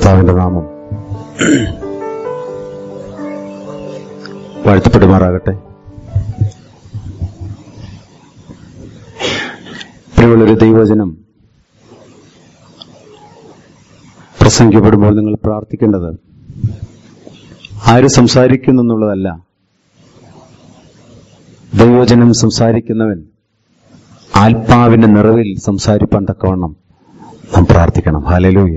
കർത്താവിന്റെ നാമം വാഴ്ത്തപ്പെടുമാറാകട്ടെ. പ്രിയമുള്ളൊരു ദൈവവചനം പ്രസംഗിക്കപ്പെടുമ്പോൾ നിങ്ങൾ പ്രാർത്ഥിക്കേണ്ടത് ആര് സംസാരിക്കുന്നു എന്നുള്ളതല്ല, ദൈവവചനം സംസാരിക്കുന്നവൻ ആത്മാവിന്റെ നിറവിൽ സംസാരിപ്പാൻ തക്കവണ്ണം നാം പ്രാർത്ഥിക്കണം. ഹല്ലേലൂയ.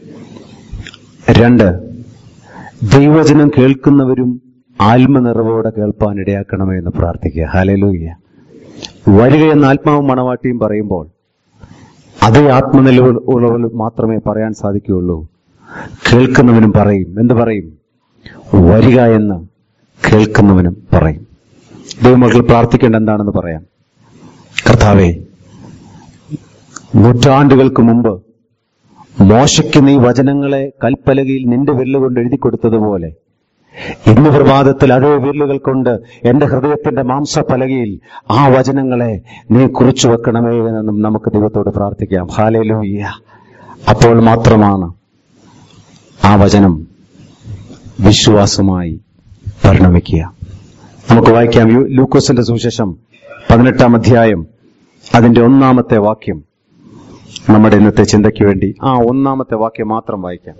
2, ദൈവവചനം കേൾക്കുന്നവരും ആത്മനിറവോടെ കേൾപ്പാൻ ഇടയാക്കണമേ എന്ന് പ്രാർത്ഥിക്കുക. ഹല്ലേലൂയ. വരിക എന്ന ആത്മാവും മണവാട്ടിയും പറയുമ്പോൾ അതേ ആത്മനിലവുള്ളവർ മാത്രമേ പറയാൻ സാധിക്കുകയുള്ളൂ. കേൾക്കുന്നവനും പറയും. എന്ത് പറയും? വരിക എന്ന് കേൾക്കുന്നവനും പറയും. ദൈവമക്കൾ പ്രാർത്ഥിക്കേണ്ട എന്താണെന്ന് പറയാം. കർത്താവേ, നൂറ്റാണ്ടുകൾക്ക് മുമ്പ് മോശയ്ക്ക് നീ വചനങ്ങളെ കൽപ്പലകയിൽ നിന്റെ വിരലുകൊണ്ട് എഴുതി കൊടുത്തതുപോലെ ഇന്ന് പ്രഭാതത്തിൽ അതേ വിരലുകൾ കൊണ്ട് എന്റെ ഹൃദയത്തിന്റെ മാംസപ്പലകയിൽ ആ വചനങ്ങളെ നീ കുറിച്ചു വെക്കണമേ എന്നും നമുക്ക് ദൈവത്തോട് പ്രാർത്ഥിക്കാം. ഹല്ലേലൂയ. അപ്പോൾ മാത്രമാണ് ആ വചനം വിശ്വാസമായി പരിണമിക്കുക. നമുക്ക് വായിക്കാം. ലൂക്കോസിന്റെ സുവിശേഷം 18-ാം അധ്യായം അതിന്റെ 1-ാമത്തെ വാക്യം നമ്മുടെ ഇന്നത്തെ ചിന്തയ്ക്ക് വേണ്ടി ആ 1-ാമത്തെ വാക്യം മാത്രം വായിക്കാം.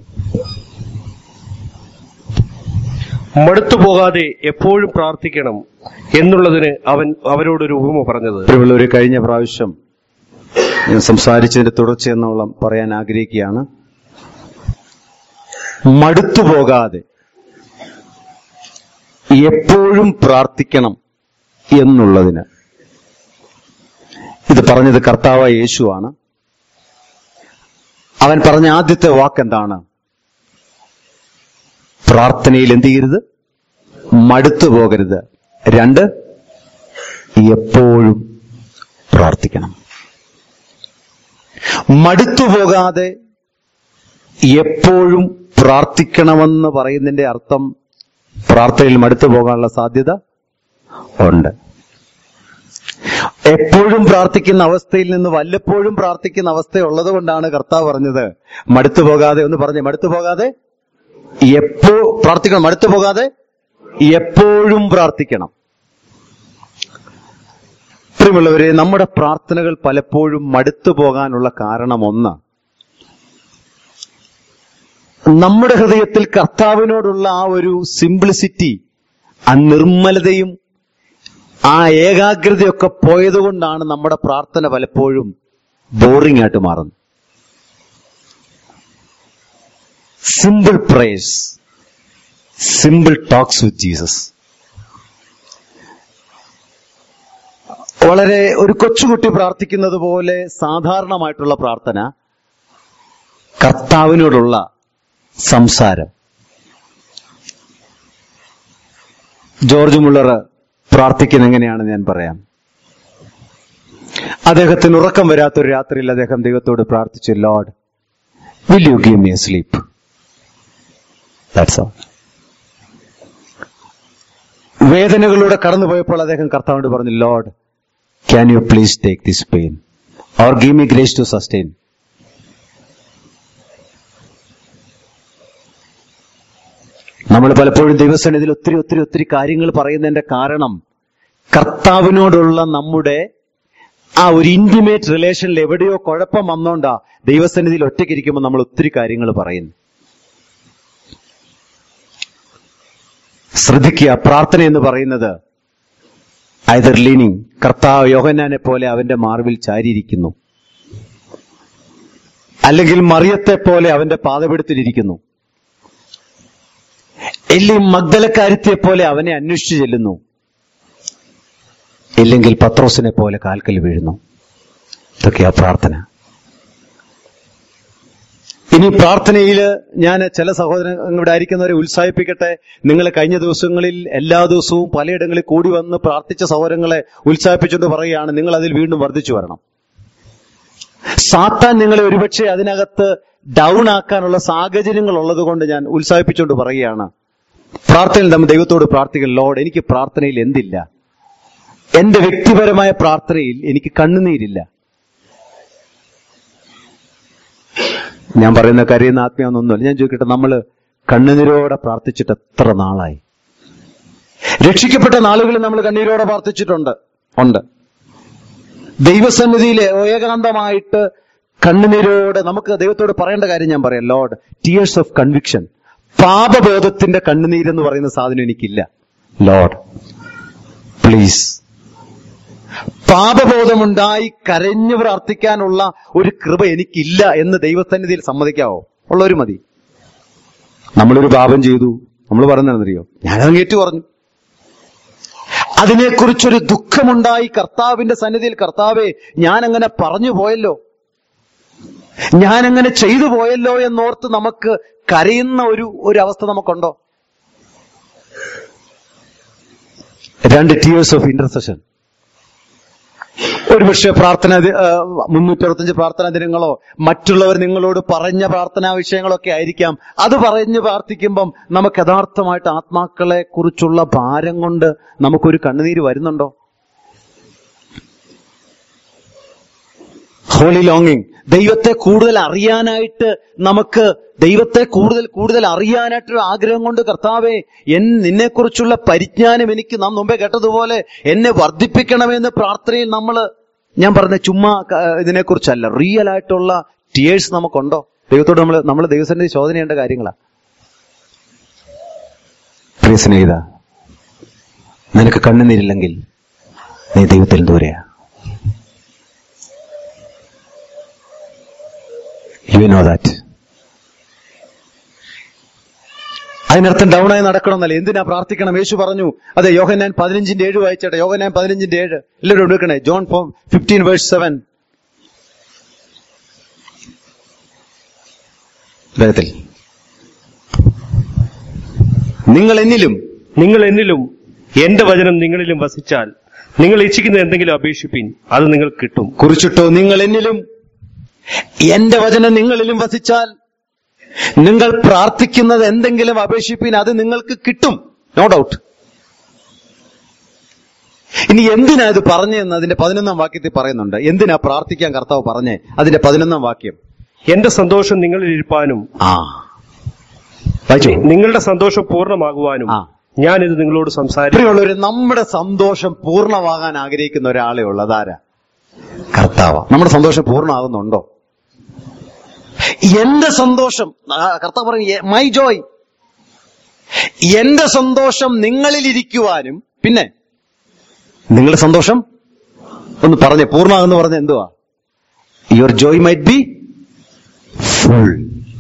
മടുത്തു പോകാതെ എപ്പോഴും പ്രാർത്ഥിക്കണം എന്നുള്ളതിന് അവൻ അവരോടൊരു ഉപമ പറഞ്ഞത്. ഒരു കഴിഞ്ഞ പ്രാവശ്യം ഞാൻ സംസാരിച്ചതിന്റെ തുടർച്ചയെന്നോളം പറയാൻ ആഗ്രഹിക്കുകയാണ്. മടുത്തു പോകാതെ എപ്പോഴും പ്രാർത്ഥിക്കണം എന്നുള്ളതിന് ഇത് പറഞ്ഞത് കർത്താവായ യേശുവാണ്. അവൻ പറഞ്ഞ ആദ്യത്തെ വാക്കെന്താണ്? പ്രാർത്ഥനയിൽ എന്ത് ചെയ്യരുത്? മടുത്തു പോകരുത്. 2, എപ്പോഴും പ്രാർത്ഥിക്കണം. മടുത്തു പോകാതെ എപ്പോഴും പ്രാർത്ഥിക്കണമെന്ന് പറയുന്നതിന്റെ അർത്ഥം പ്രാർത്ഥനയിൽ മടുത്തു പോകാനുള്ള സാധ്യത ഉണ്ട്. എപ്പോഴും പ്രാർത്ഥിക്കുന്ന അവസ്ഥയിൽ നിന്ന് വല്ലപ്പോഴും പ്രാർത്ഥിക്കുന്ന അവസ്ഥയുള്ളത് കൊണ്ടാണ് കർത്താവ് പറഞ്ഞത് മടുത്തു പോകാതെ. ഒന്ന് പറഞ്ഞേ, മടുത്തു പോകാതെ എപ്പോ പ്രാർത്ഥിക്കണം. മടുത്തു പോകാതെ എപ്പോഴും പ്രാർത്ഥിക്കണം. പ്രിയമുള്ളവരെ, നമ്മുടെ പ്രാർത്ഥനകൾ പലപ്പോഴും മടുത്തു പോകാനുള്ള കാരണം ഒന്ന്, നമ്മുടെ ഹൃദയത്തിൽ കർത്താവിനോടുള്ള ആ ഒരു സിംപ്ലിസിറ്റി, ആ നിർമ്മലതയും ആ ഏകാഗ്രതയൊക്കെ പോയതുകൊണ്ടാണ് നമ്മുടെ പ്രാർത്ഥന പലപ്പോഴും ബോറിംഗ് ആയിട്ട് മാറുന്നത്. Simple prayers, simple talks with Jesus. വളരെ ഒരു കൊച്ചുകുട്ടി പ്രാർത്ഥിക്കുന്നത് പോലെ സാധാരണമായിട്ടുള്ള പ്രാർത്ഥന, കർത്താവിനോടുള്ള സംസാരം. ജോർജ് മുള്ളർ പ്രാർത്ഥിക്കുന്ന എങ്ങനെയാണെന്ന് ഞാൻ പറയാം. അദ്ദേഹത്തിന് ഉറക്കം വരാത്തൊരു രാത്രിയിൽ അദ്ദേഹം ദൈവത്തോട് പ്രാർത്ഥിച്ചു, Lord, will you give me a sleep? That's all. വേദനകളിലൂടെ കടന്നുപോയപ്പോൾ അദ്ദേഹം കർത്താവിനോട് പറഞ്ഞു, Lord, can you please take this pain or give me grace to sustain? നമ്മൾ പലപ്പോഴും ദൈവസന്നിധിയിൽ ഒത്തിരി ഒത്തിരി ഒത്തിരി കാര്യങ്ങൾ പറയുന്നതിന്റെ കാരണം കർത്താവിനോടുള്ള നമ്മുടെ ആ ഒരു ഇന്റിമേറ്റ് റിലേഷനിൽ എവിടെയോ കുഴപ്പം വന്നോണ്ടാ ദൈവസന്നിധിയിൽ ഒറ്റയ്ക്കിരിക്കുമ്പോൾ നമ്മൾ ഒത്തിരി കാര്യങ്ങൾ പറയുന്നു. ശ്രദ്ധിക്കുക, പ്രാർത്ഥന എന്ന് പറയുന്നത് ഐദർ ലീനിങ്, കർത്താവ് യോഹന്നാനെ പോലെ അവന്റെ മാർവിൽ ചാരിയിരിക്കുന്നു, അല്ലെങ്കിൽ മറിയത്തെ പോലെ അവന്റെ പാദപീഠത്തിലിരിക്കുന്നു, എല്ലി മഗ്ദലക്കാരത്തിയെ പോലെ അവനെ അന്വേഷിച്ചു ചെല്ലുന്നു, ഇല്ലെങ്കിൽ പത്രോസിനെ പോലെ കാൽക്കൽ വീഴുന്നു. ഇതൊക്കെയാ പ്രാർത്ഥന. ഇനി പ്രാർത്ഥനയിൽ ഞാൻ ചില സഹോദരങ്ങൾ ഇവിടെ ആയിരിക്കുന്നവരെ ഉത്സാഹിപ്പിക്കട്ടെ. നിങ്ങൾ കഴിഞ്ഞ ദിവസങ്ങളിൽ എല്ലാ ദിവസവും പലയിടങ്ങളിൽ കൂടി വന്ന് പ്രാർത്ഥിച്ച സഹോദരങ്ങളെ ഉത്സാഹിപ്പിച്ചുകൊണ്ട് പറയുകയാണ്, നിങ്ങൾ അതിൽ വീണ്ടും വർദ്ധിച്ചു വരണം. സാത്താൻ നിങ്ങളെ ഒരുപക്ഷെ അതിനകത്ത് ഡൗൺ ആക്കാനുള്ള സാഹചര്യങ്ങൾ ഉള്ളത് കൊണ്ട് ഞാൻ ഉത്സാഹിപ്പിച്ചുകൊണ്ട് പറയുകയാണ്, പ്രാർത്ഥനയിൽ നമ്മൾ ദൈവത്തോട് പ്രാർത്ഥിക്കണം, ലോർഡ്, എനിക്ക് പ്രാർത്ഥനയിൽ എന്തില്ല? എന്റെ വ്യക്തിപരമായ പ്രാർത്ഥനയിൽ എനിക്ക് കണ്ണുനീരില്ല. ഞാൻ പറയുന്ന കരയുന്ന ആത്മീയമൊന്നുമല്ല. ഞാൻ ചോദിക്കട്ടെ, നമ്മള് കണ്ണുനീരോടെ പ്രാർത്ഥിച്ചിട്ട് എത്ര നാളായി? രക്ഷിക്കപ്പെട്ട നാളുകളിൽ നമ്മൾ കണ്ണീരോടെ പ്രാർത്ഥിച്ചിട്ടുണ്ട്. ദൈവസന്നിധിയിലെ ഏകാന്തമായിട്ട് കണ്ണുനീരോടെ നമുക്ക് ദൈവത്തോട് പറയേണ്ട കാര്യം ഞാൻ പറയാം. ലോർഡ്, ടീയേഴ്സ് ഓഫ് കൺവിക്ഷൻ, പാപബോധത്തിന്റെ കണ്ണുനീരെന്ന് പറയുന്ന സാധനം എനിക്കില്ല. ലോർഡ് പ്ലീസ്, പാപബോധമുണ്ടായി കരഞ്ഞു പ്രാർത്ഥിക്കാനുള്ള ഒരു കൃപ എനിക്കില്ല എന്ന് ദൈവസന്നിധിയിൽ സമ്മതിക്കാവോ? ഉള്ളവര് മതി. നമ്മളൊരു പാപം ചെയ്തു, നമ്മൾ പറയുന്നതെന്നറിയോ, ഞാനത് ഏറ്റു പറഞ്ഞു. അതിനെക്കുറിച്ചൊരു ദുഃഖമുണ്ടായി കർത്താവിന്റെ സന്നിധിയിൽ, കർത്താവേ ഞാനങ്ങനെ പറഞ്ഞു പോയല്ലോ, ഞാനങ്ങനെ ചെയ്തു പോയല്ലോ എന്നോർത്ത് നമുക്ക് കരയുന്ന ഒരു അവസ്ഥ നമുക്കുണ്ടോ? 2 ടീയേഴ്സ് ഓഫ് ഇന്റർസെഷൻ. ഒരുപക്ഷെ 365 പ്രാർത്ഥനാ ദിനങ്ങളോ മറ്റുള്ളവർ നിങ്ങളോട് പറഞ്ഞ പ്രാർത്ഥനാ വിഷയങ്ങളൊക്കെ ആയിരിക്കാം. അത് പറഞ്ഞ് പ്രാർത്ഥിക്കുമ്പം നമുക്ക് യഥാർത്ഥമായിട്ട് ആത്മാക്കളെ കുറിച്ചുള്ള ഭാരം കൊണ്ട് നമുക്കൊരു കണ്ണുനീര് വരുന്നുണ്ടോ? ഹോളി ലോങ്ങിങ്, ദൈവത്തെ കൂടുതൽ അറിയാനായിട്ട്, നമുക്ക് ദൈവത്തെ കൂടുതൽ അറിയാനായിട്ടൊരു ആഗ്രഹം കൊണ്ട്, കർത്താവേ നിന്നെക്കുറിച്ചുള്ള പരിജ്ഞാനം എനിക്ക് നാം മുമ്പേ കേട്ടതുപോലെ എന്നെ വർദ്ധിപ്പിക്കണമെന്ന് പ്രാർത്ഥനയിൽ ഞാൻ പറഞ്ഞ ചുമ്മാ ഇതിനെക്കുറിച്ചല്ല, റിയൽ ആയിട്ടുള്ള ടിയേഴ്സ് നമുക്കുണ്ടോ? ദൈവത്തോട് നമ്മൾ ദൈവസന്നിധി ശോധന ചെയ്യേണ്ട കാര്യങ്ങളാ. പ്രിയ സ്നേഹിത, നിനക്ക് കണ്ണുനീരില്ലെങ്കിൽ നീ ദൈവത്തിൽ ദൂരെയാ. You know that. അതിനർത്ഥം ഡൗണായി നടക്കണമെന്നല്ല. എന്തിനാ പ്രാർത്ഥിക്കണം? യേശു പറഞ്ഞു. അതെ, യോഹന്നാൻ 15:7 വായിച്ചേട്ടെ. യോഹന്നാൻ 15:7 എല്ലാവരും എടുക്കണേ. ജോൺ 15:7 വേദത്തിൽ, നിങ്ങൾ എന്നിലും എന്റെ വചനം നിങ്ങളിലും വസിച്ചാൽ നിങ്ങൾ ഇച്ഛിക്കുന്ന എന്തെങ്കിലും അപേക്ഷിപ്പിൻ, അത് നിങ്ങൾക്ക് കിട്ടും. കുറിച്ചിട്ടോ, നിങ്ങൾ എന്നിലും എന്റെ വചനം നിങ്ങളിലും വസിച്ചാൽ നിങ്ങൾ പ്രാർത്ഥിക്കുന്നത് എന്തെങ്കിലും അപേക്ഷിപ്പിൻ, അത് നിങ്ങൾക്ക് കിട്ടും. No doubt. ഇനി എന്തിനാ ഇത് പറഞ്ഞെന്ന് അതിന്റെ 11-ാം വാക്യത്തിൽ പറയുന്നുണ്ട്. എന്തിനാ പ്രാർത്ഥിക്കാൻ കർത്താവ് പറഞ്ഞേ? അതിന്റെ 11-ാം വാക്യം, എന്റെ സന്തോഷം നിങ്ങളിൽ ഇരിപ്പാനും നിങ്ങളുടെ സന്തോഷം പൂർണ്ണമാകുവാനും ഞാനിത് നിങ്ങളോട് സംസാരിക്കും. നമ്മുടെ സന്തോഷം പൂർണ്ണമാകാൻ ആഗ്രഹിക്കുന്ന ഒരാളെ ഉള്ളൂ. അതാരാ? കർത്താവ്. നമ്മുടെ സന്തോഷം പൂർണ്ണമാകുന്നുണ്ടോ? എന്റെ സന്തോഷം, കർത്താവ് പറയും, മൈ ജോയ്, എന്റെ സന്തോഷം നിങ്ങളിലിരിക്കുവാനും. പിന്നെ നിങ്ങളുടെ സന്തോഷം ഒന്ന് പറഞ്ഞേ, പൂർണ്ണമാകുന്ന പറഞ്ഞ എന്തുവാ? Your joy might be full.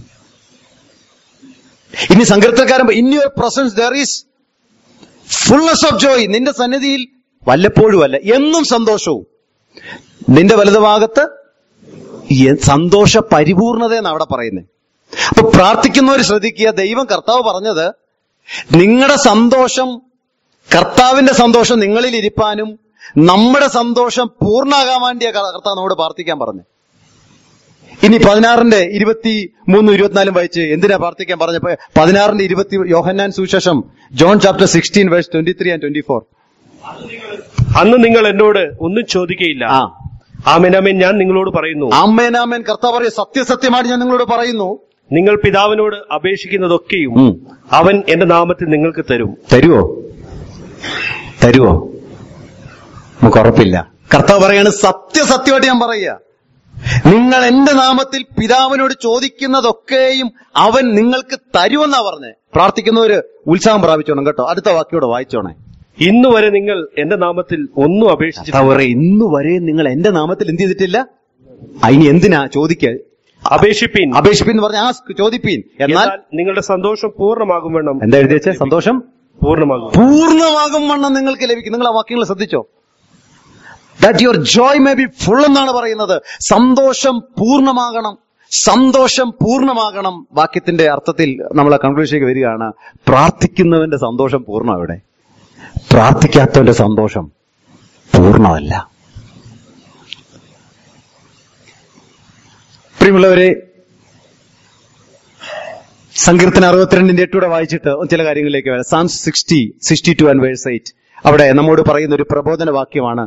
ഇനി സങ്കീർത്തനക്കാരൻ, in your presence there is fullness of joy. നിന്റെ സന്നിധിയിൽ വല്ലപ്പോഴും അല്ല, എന്നും സന്തോഷവും. നിന്റെ വലതുഭാഗത്ത് സന്തോഷ പരിപൂർണത എന്ന് അവിടെ പറയുന്നത്. അപ്പൊ പ്രാർത്ഥിക്കുന്നവർ ശ്രദ്ധിക്കുക, ദൈവം കർത്താവ് പറഞ്ഞത് നിങ്ങളുടെ സന്തോഷം, കർത്താവിന്റെ സന്തോഷം നിങ്ങളിൽ ഇരിപ്പാനും നമ്മുടെ സന്തോഷം പൂർണ്ണമാകാൻ വേണ്ടിയ കർത്താവ് നമ്മോട് പ്രാർത്ഥിക്കാൻ പറഞ്ഞു. ഇനി 16:23-24 വായിച്ച് എന്തിനാ പ്രാർത്ഥിക്കാൻ പറഞ്ഞപ്പോ 16:20 യോഹന്നാൻ സുവിശേഷം, ജോൺ ചാപ്റ്റർ 16 വേഴ്സ് 23 and 24. അന്ന് നിങ്ങൾ എന്നോട് ഒന്നും ചോദിക്കയില്ല. ആമേൻ ആമേൻ ഞാൻ നിങ്ങളോട് പറയുന്നു. ആമേൻ ആമേൻ കർത്താവ് പറയും, സത്യസത്യമായിട്ട് ഞാൻ നിങ്ങളോട് പറയുന്നു, നിങ്ങൾ പിതാവിനോട് അപേക്ഷിക്കുന്നതൊക്കെയും അവൻ എന്റെ നാമത്തിൽ നിങ്ങൾക്ക് തരും. തരുവോ? നമുക്ക് ഉറപ്പില്ല. കർത്താവ് പറയാണ്, സത്യസത്യമായിട്ട് ഞാൻ പറയുക, നിങ്ങൾ എന്റെ നാമത്തിൽ പിതാവിനോട് ചോദിക്കുന്നതൊക്കെയും അവൻ നിങ്ങൾക്ക് തരുമെന്നാ പറഞ്ഞേ. പ്രാർത്ഥിക്കുന്നവര് ഉത്സാഹം പ്രാപിച്ചോണം കേട്ടോ. അടുത്ത വാക്യോടെ വായിച്ചോണേ. ഇന്നുവരെ നിങ്ങൾ എന്റെ നാമത്തിൽ ഒന്നും അപേക്ഷിച്ചിട്ടില്ല. ഇന്നുവരെ നിങ്ങൾ എന്റെ നാമത്തിൽ എന്ത് ചെയ്തിട്ടില്ല? ഇനി എന്തിനാ ചോദിക്ക? അപേക്ഷിപ്പീൻ എന്ന് പറഞ്ഞ ചോദിപ്പീൻ, എന്നാൽ നിങ്ങളുടെ സന്തോഷം പൂർണ്ണമാകും വേണം. എന്താ എഴുതി വെച്ചേ? സന്തോഷം പൂർണ്ണമാകും വണ്ണം നിങ്ങൾക്ക് ലഭിക്കും. നിങ്ങൾ ആ വാക്യങ്ങൾ ശ്രദ്ധിച്ചോ? That your joy may be full എന്നാണ് പറയുന്നത്. സന്തോഷം പൂർണ്ണമാകണം. വാക്യത്തിന്റെ അർത്ഥത്തിൽ നമ്മൾ കൺക്ലൂഷനിലേക്ക് വരികയാണ്. പ്രാർത്ഥിക്കുന്നവന്റെ സന്തോഷം പൂർണ്ണം എവിടെ? പ്രാർത്ഥിക്കാത്തവന്റെ സന്തോഷം പൂർണ്ണമല്ല. പ്രിയമുള്ളവരെ, സങ്കീർത്തനം 62:8 വായിച്ചിട്ട് ചില കാര്യങ്ങളിലേക്ക് വരാം. Psalms 62 and verse 8 അവിടെ നമ്മോട് പറയുന്ന ഒരു പ്രബോധന വാക്യമാണ്.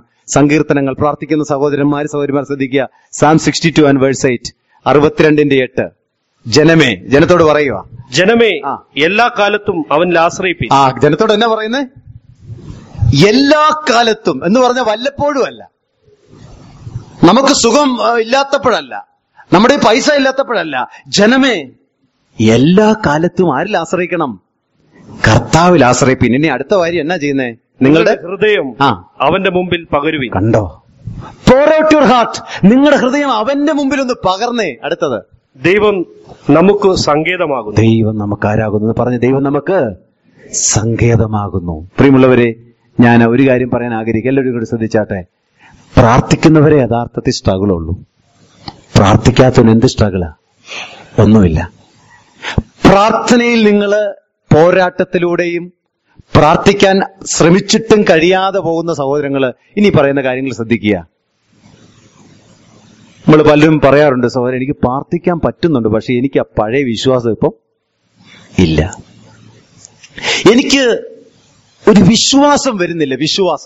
സങ്കീർത്തനങ്ങൾ പ്രാർത്ഥിക്കുന്ന സഹോദരിമാർ ശ്രദ്ധിക്കുക. Psalm 62 and verse 8, 62:8 ജനമേ, ജനത്തോട് പറയുക, ജനമേ എല്ലാ കാലത്തും അവനിൽ ആശ്രയിപ്പി. ജനത്തോട് എന്നാ പറയുന്നേ? എല്ലാ കാലത്തും എന്ന് പറഞ്ഞാൽ വല്ലപ്പോഴും അല്ല, നമുക്ക് സുഖം ഇല്ലാത്തപ്പോഴല്ല, നമ്മുടെ പൈസ ഇല്ലാത്തപ്പോഴല്ല. ജനമേ, എല്ലാ കാലത്തും ആരിൽ ആശ്രയിക്കണം? കർത്താവിൽ ആശ്രയിപ്പിൻ. ഇനി അടുത്ത കാര്യം എന്നാ ചെയ്യുന്നേ? നിങ്ങളുടെ ഹൃദയം അവന്റെ മുമ്പിൽ പകരുവിൻ. കണ്ടോ? pour out your heart. നിങ്ങളുടെ ഹൃദയം അവന്റെ മുമ്പിൽ ഒന്ന് പകർന്നേ. അടുത്തത്, ദൈവം നമുക്ക് സങ്കേതമാകുന്നു. ദൈവം നമുക്ക് ആരാകുന്നു പറഞ്ഞ്, ദൈവം നമുക്ക് സങ്കേതമാകുന്നു. പ്രിയമുള്ളവരെ, ഞാൻ ഒരു കാര്യം പറയാൻ ആഗ്രഹിക്കുക, എല്ലാവരും കൂടി ശ്രദ്ധിച്ചാട്ടെ. പ്രാർത്ഥിക്കുന്നവരെ യഥാർത്ഥത്തിൽ സ്ട്രഗിളുള്ളൂ. പ്രാർത്ഥിക്കാത്തവന് എന്ത് സ്ട്രഗിളാ? ഒന്നുമില്ല. പ്രാർത്ഥനയിൽ നിങ്ങൾ പോരാട്ടത്തിലൂടെയും പ്രാർത്ഥിക്കാൻ ശ്രമിച്ചിട്ടും കഴിയാതെ പോകുന്ന സഹോദരങ്ങള് ഇനി പറയുന്ന കാര്യങ്ങൾ ശ്രദ്ധിക്കുക. നമ്മൾ പലരും പറയാറുണ്ട്, സഹോദരൻ എനിക്ക് പ്രാർത്ഥിക്കാൻ പറ്റുന്നുണ്ട്, പക്ഷെ എനിക്ക് ആ പഴയ വിശ്വാസം ഇപ്പം ഇല്ല, എനിക്ക് ഒരു വിശ്വാസം വരുന്നില്ല.